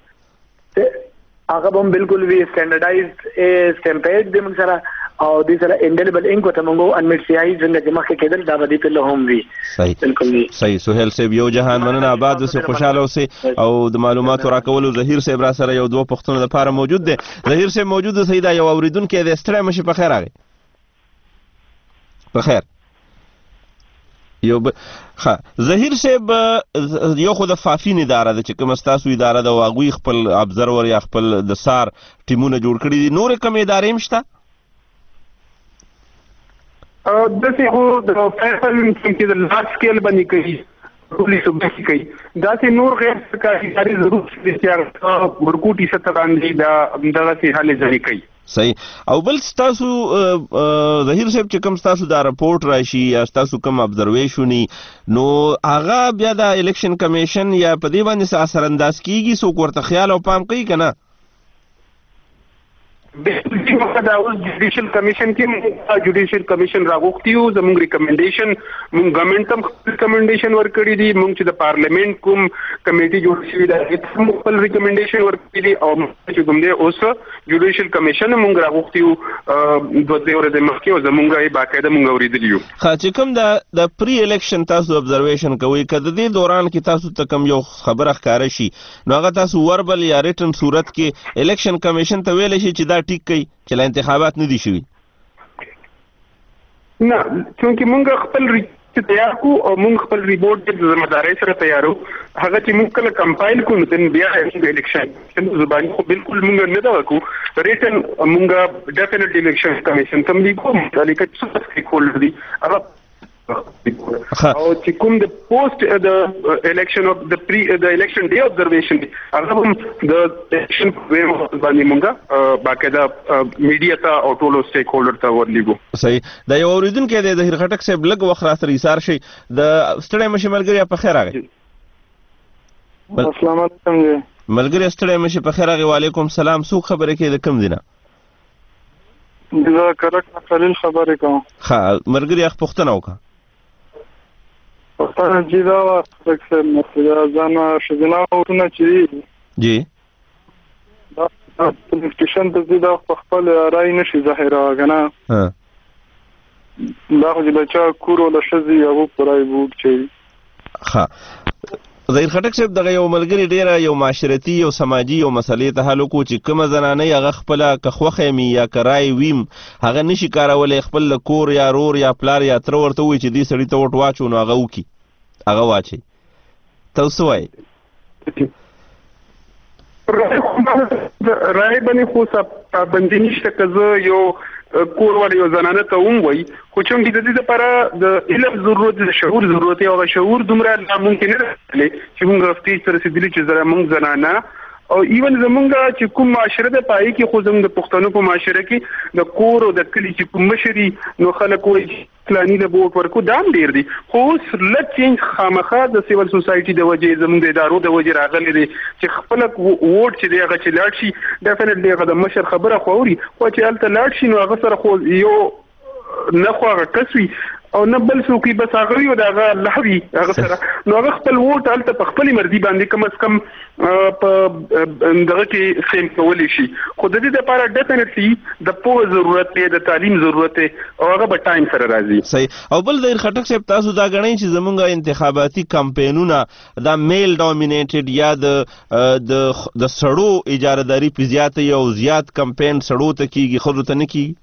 هغه هم بالکل وی سټانډرډایزډ سټمپیډ د موږ سره او دې سره انډیلیبل انک ته موږ انمیټ سیاهي څنګه چې مخکې کېدل دا به دې په له هم وي. صحیح بالکل وی صحیح. سهیل صاحب یو جهان مننه آباد اوسئ خوشاله اوسئ او د معلوماتو راکولو ظهیر صاحب را سره یو دوه پښتنو لپاره موجود دی. ظهیر صاحب موجود اوسئ دا یو اوریدونکی دی ستړی مشي په خیر راغی په خیر یو ها ظهیر صاحب یو خو د فافین اداره ده چې کوم ستاسو اداره ده او هغوی خپل ابزرور یا خپل د سار ټیمونه جوړ کړي دي نورې کومې ادارې هم شته؟ داسې خو د فیصل چې د لارج سکیل باندې کوي ټولې صوبې کوي داسې نور غیر سرکاري ادارې ضرور شته چې هغه ورکوټي سطح باندې دا دغسې هلې ځلې کوي. صحیح. او بل ستاسو ظهیر صاحب چې کوم ستاسو دا رپورټ راشي یا ستاسو کوم ابزرویشني نو هغه بیا د الیکشن کمیشن یا په دې باندې څه اثر انداز کیږي څوک ورته خیال او پام کوي که نه؟ دا اوس جوډیشل کمیشن کې جوډیشل کمیشن راغوښتي وو زموږ ریکمنډیشن موږ ګورنمنټ ته هم ریکمنډیشن ورکړي دي موږ چې د پارلیمنټ کوم کمیټي جوړ شوي ده هغې ته هم خپل ریکمنډیشن ورکړي دي او چې کوم دی اوس جوډیشل کمیشن موږ راغوښتي وو دوه درې ورځې مخکې او زموږ یې باقاعده موږ اورېدلي یو. ښه چې کوم د پري الیکشن تاسو ابزرویشن کوئ که د دې دوران کې تاسو ته کوم یو خبره ښکاره شي نو هغه تاسو وربل یا ریټن صورت کې الیکشن کمیشن ته ویلی شي چې دا ټیک کوي چې لا انتخابات نه دي شوي؟ نه چونکې موږ خپل تیار کو او موږ خپل ریپورټ د ذمہدارۍ سره تیارو هغه چې موږ کله کمپایل کوو نو بیا موږ الیکشن زباني خو بالکل موږ نه دا وکړو ریټن موږ ډیفینیټلی الیکشن کمیشن ته لیکو لیکه څه سټیک هولډر دي هغه او چې کوم د پوسټ د الیکشن او د پری د الیکشن ډے ابزرویشن هغه هم د الیکشن ویم باندې موږ باقاعده میډیا ته او ټولو سټیک هولډر ته ورلیږو. صحیح. دا یو اورېدونکی دی ظهیر خټک صاحب لږ وخت را سره ایثار شي د ستړی مشي ملګري په خیر راغی. السلام علیکم جی ملګري ستړی مشي په خیر راغی. وعلیکم سلام. څوک خبرې کوي د کوم دی نه؟ زه کرک خلیل خبرې کوم. ښه ملګري هغه پوښتنه وکړه. پښتانه چې دا وخت صاحب مسله ځانه ښځینه وروڼه چې دي جی دا پولیس سټیشن ته ځي دا په خپل رایې نشي ظاهروه که نه دا خو چې د چا کور وله ښځې هغو په رایې به وکچوي. ښه ظهیر خټک صاحب دغه یو ملګري ډېره یو معاشرتي یو سماجي یو مسلې ته حل وکړو چې کومه زنانۍ هغه خپله که خوښه مي یا که رای ویم هغه نشي کارولی خپل د کور یا رور یا پلار یا تره ورته ووایي چې دې سړي ته وټ واچو نو هغه وکړي هغه واچوي. ته څه وایې؟ رای باندې خو پابندي نشته که زه یو کور ولې یو زنانه ته هم وایي خو چونکې د دې لپاره د علم ضرورت د شعور ضرورت او شعور دومره ممکن نه دی چې موږ هفتې سره رسېدلي چې زره موږ زنانه او ایون زمونږ چې کوم معاشره د پای کې خو زموږ د پښتنو په معاشره کې د کور او د کلی چې کوم مشري نو خلک وایي پلاني د بوټ ورکو دام ډیر دي خو اوس لږ چینج خامخا د سیول سوسایټي د وجې زموږ د ادارو د وجې راغلي دي چې خپل ووټ چې دی هغه چې لاړ شي ډیفینټلی هغه د مشر خبره خوري خو چې هلته لاړ شي نو هغه سره خو یو نه خو هغه کسوي او نه بل څوک بس هغه یو دغه الله وی هغه سره نو هغه خپل ووټ هلته په خپل مرضي باندې کم از کم په دغه کې سیم کولی شي خو د دې لپاره ډیفینټلی د پوهه ضرورت دی د تعلیم ضرورت دی او هغه به ټایم سره راځي صحیح او بل د خټک صاحب تاسو دا غنئ چې زمونږ انتخاباتي کمپاینونه دا میل ډومینیټډ یا د د د سړو اجارهداري په زیات یو زیات کمپاین سړو ته کیږي خو ته نه کیږي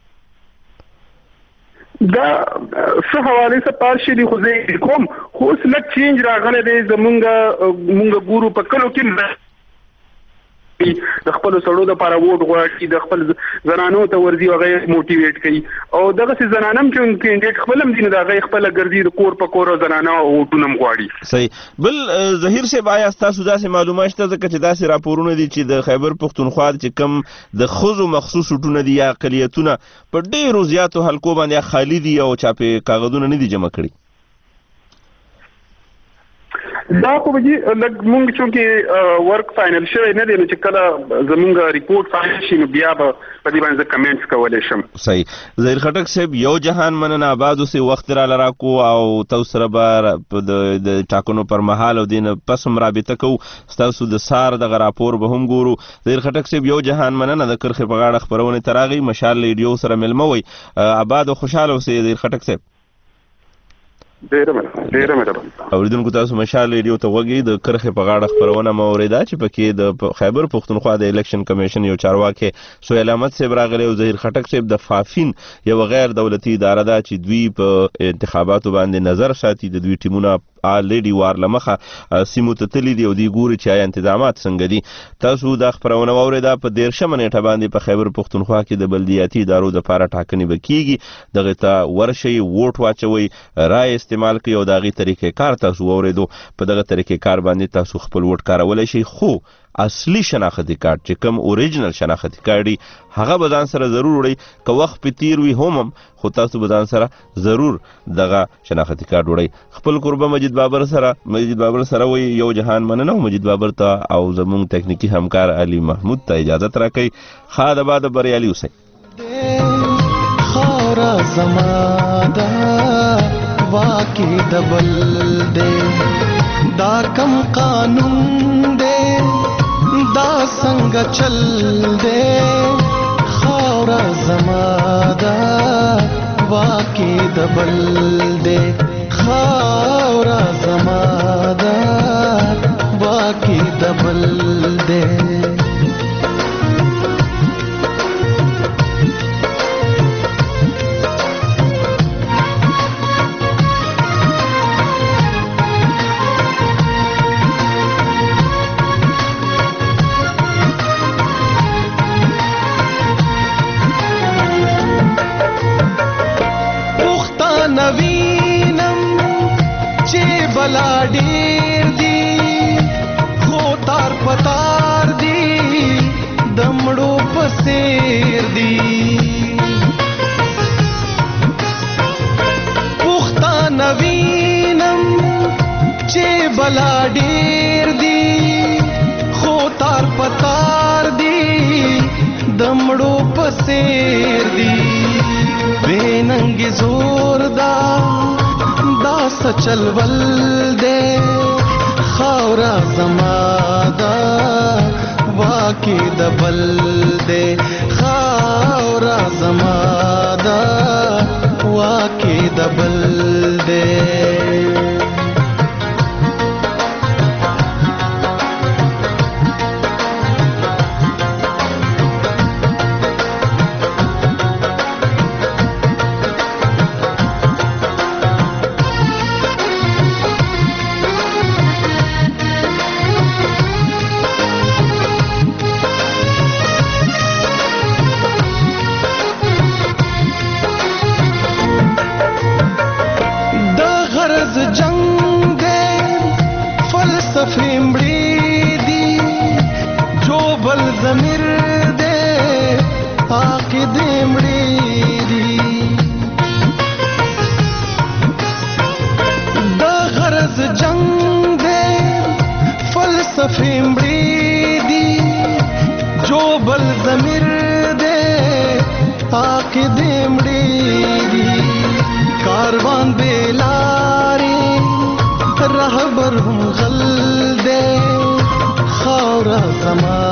دا څه حواله څه پارشلي خو زه کوم خو اوس لږ چینج راغلی دی زمونږ مونږ ګورو په کلو کې د خپل سړو د لپاره ووټ غواړي د خپل زنانو ته ورځي هغه موټیویټ کوي او دغه څه زنانم چې کینډیډیټ خپل هم دي نو هغه خپل ګرځي د کور په کور زنانو ووټونه غواړي صحیح بل ظهیر صاحب آیا تاسو داسې معلومات شته ځکه چې داسې راپورونه دي چې د خیبر پښتونخوا چې کم د خزو مخصوص وټونه دي یا اقلیتونه په ډیرو زیاتو حلقو باندې خالی دي او چاپې کاغذونه نه دي جمع کړي دا خو به لږ مونږ چونکې ورک فاینل شوی نه دی نو چې کله زمونږ ریپورټ فاینل شي نو بیا به په دې باندې زه کمنټس کولی شم صحیح ظهیر خټک صاحب یو جهان مننه آباد اوسئ وخت راله راکو او تاسو سره به د ټاکنو پر مهال او دې نه پس هم رابطه کوو ستاسو د سار دغه راپور به هم ګورو ظهیر خټک صاحب یو جهان مننه د کرښې په غاړه خپرونې ته راغی مشال ریډیو سره مېلمه وئ آباد او خوشحاله اوسئ ظهیر خټک صاحب ډیره مننه ډیره مننه اوریدونکو تاسو مشال ریډیو ته وګورئ د کرښې په غاړه خپرونه مو اوریدا چې پکې د خیبر پښتونخوا د الیکشن کمیشن یو چارواکي سهیل احمد صاحب راغلی او ظهیر خټک صاحب د فافین یو غیر دولتي اداره ده چې دوی په انتخاباتو باندې نظر ساتي د دوی ټیمونه الریډي وار لمخه سیمو ته تللی دی او دی ګوري چې آیا انتظامات څنګه دي تاسو دا خپرونه واوریدا په دیرشمه نیټه باندې په خیبر پښتونخوا کې د بلدیاتي ادارو د لپاره ټاکنې به کیږي دغه ته ورشي ووټ واچوي رای استعمال کوي او دغه طریقې کار تاسو اوریدو په دغه طریقې کار باندې تاسو خپل ووټ کارولای شي خو اصلي شناختی کارت چې کوم اوریجنل شناختی کارت دی هغه به ځان سره ضرور وړئ که وخت په تیر وي هم خو تاسو به ځان سره ضرور دغه شناختی کارت وړئ خپل قربه مجید بابر سره مجید بابر سره وایي یو جهان مننه مجید بابر ته او زموږ تکنیکی همکار علي محمود ته اجازت راکړئ ښه د بعد بریالي اوسئ خاوره زما ده واقع د بل دی دا کم قانون دی دا څنګه چل دی خاوره زما ده واقع د بل دی خاوره زما ده واقع د بل دی بلا ډیر دی خو تار پتار دی دمړو پسیر دی پختان وینم چې بلا ډیر دی خو تار پتار دی دمړو پسیر دی ویننګ زور دا دا سچل ول دے خاورا زما دا واقع د بل دے خاورا زما دا واقع د بل دے جوړېږي کاروان بیلارې رهبر هم غل دی خاوره زما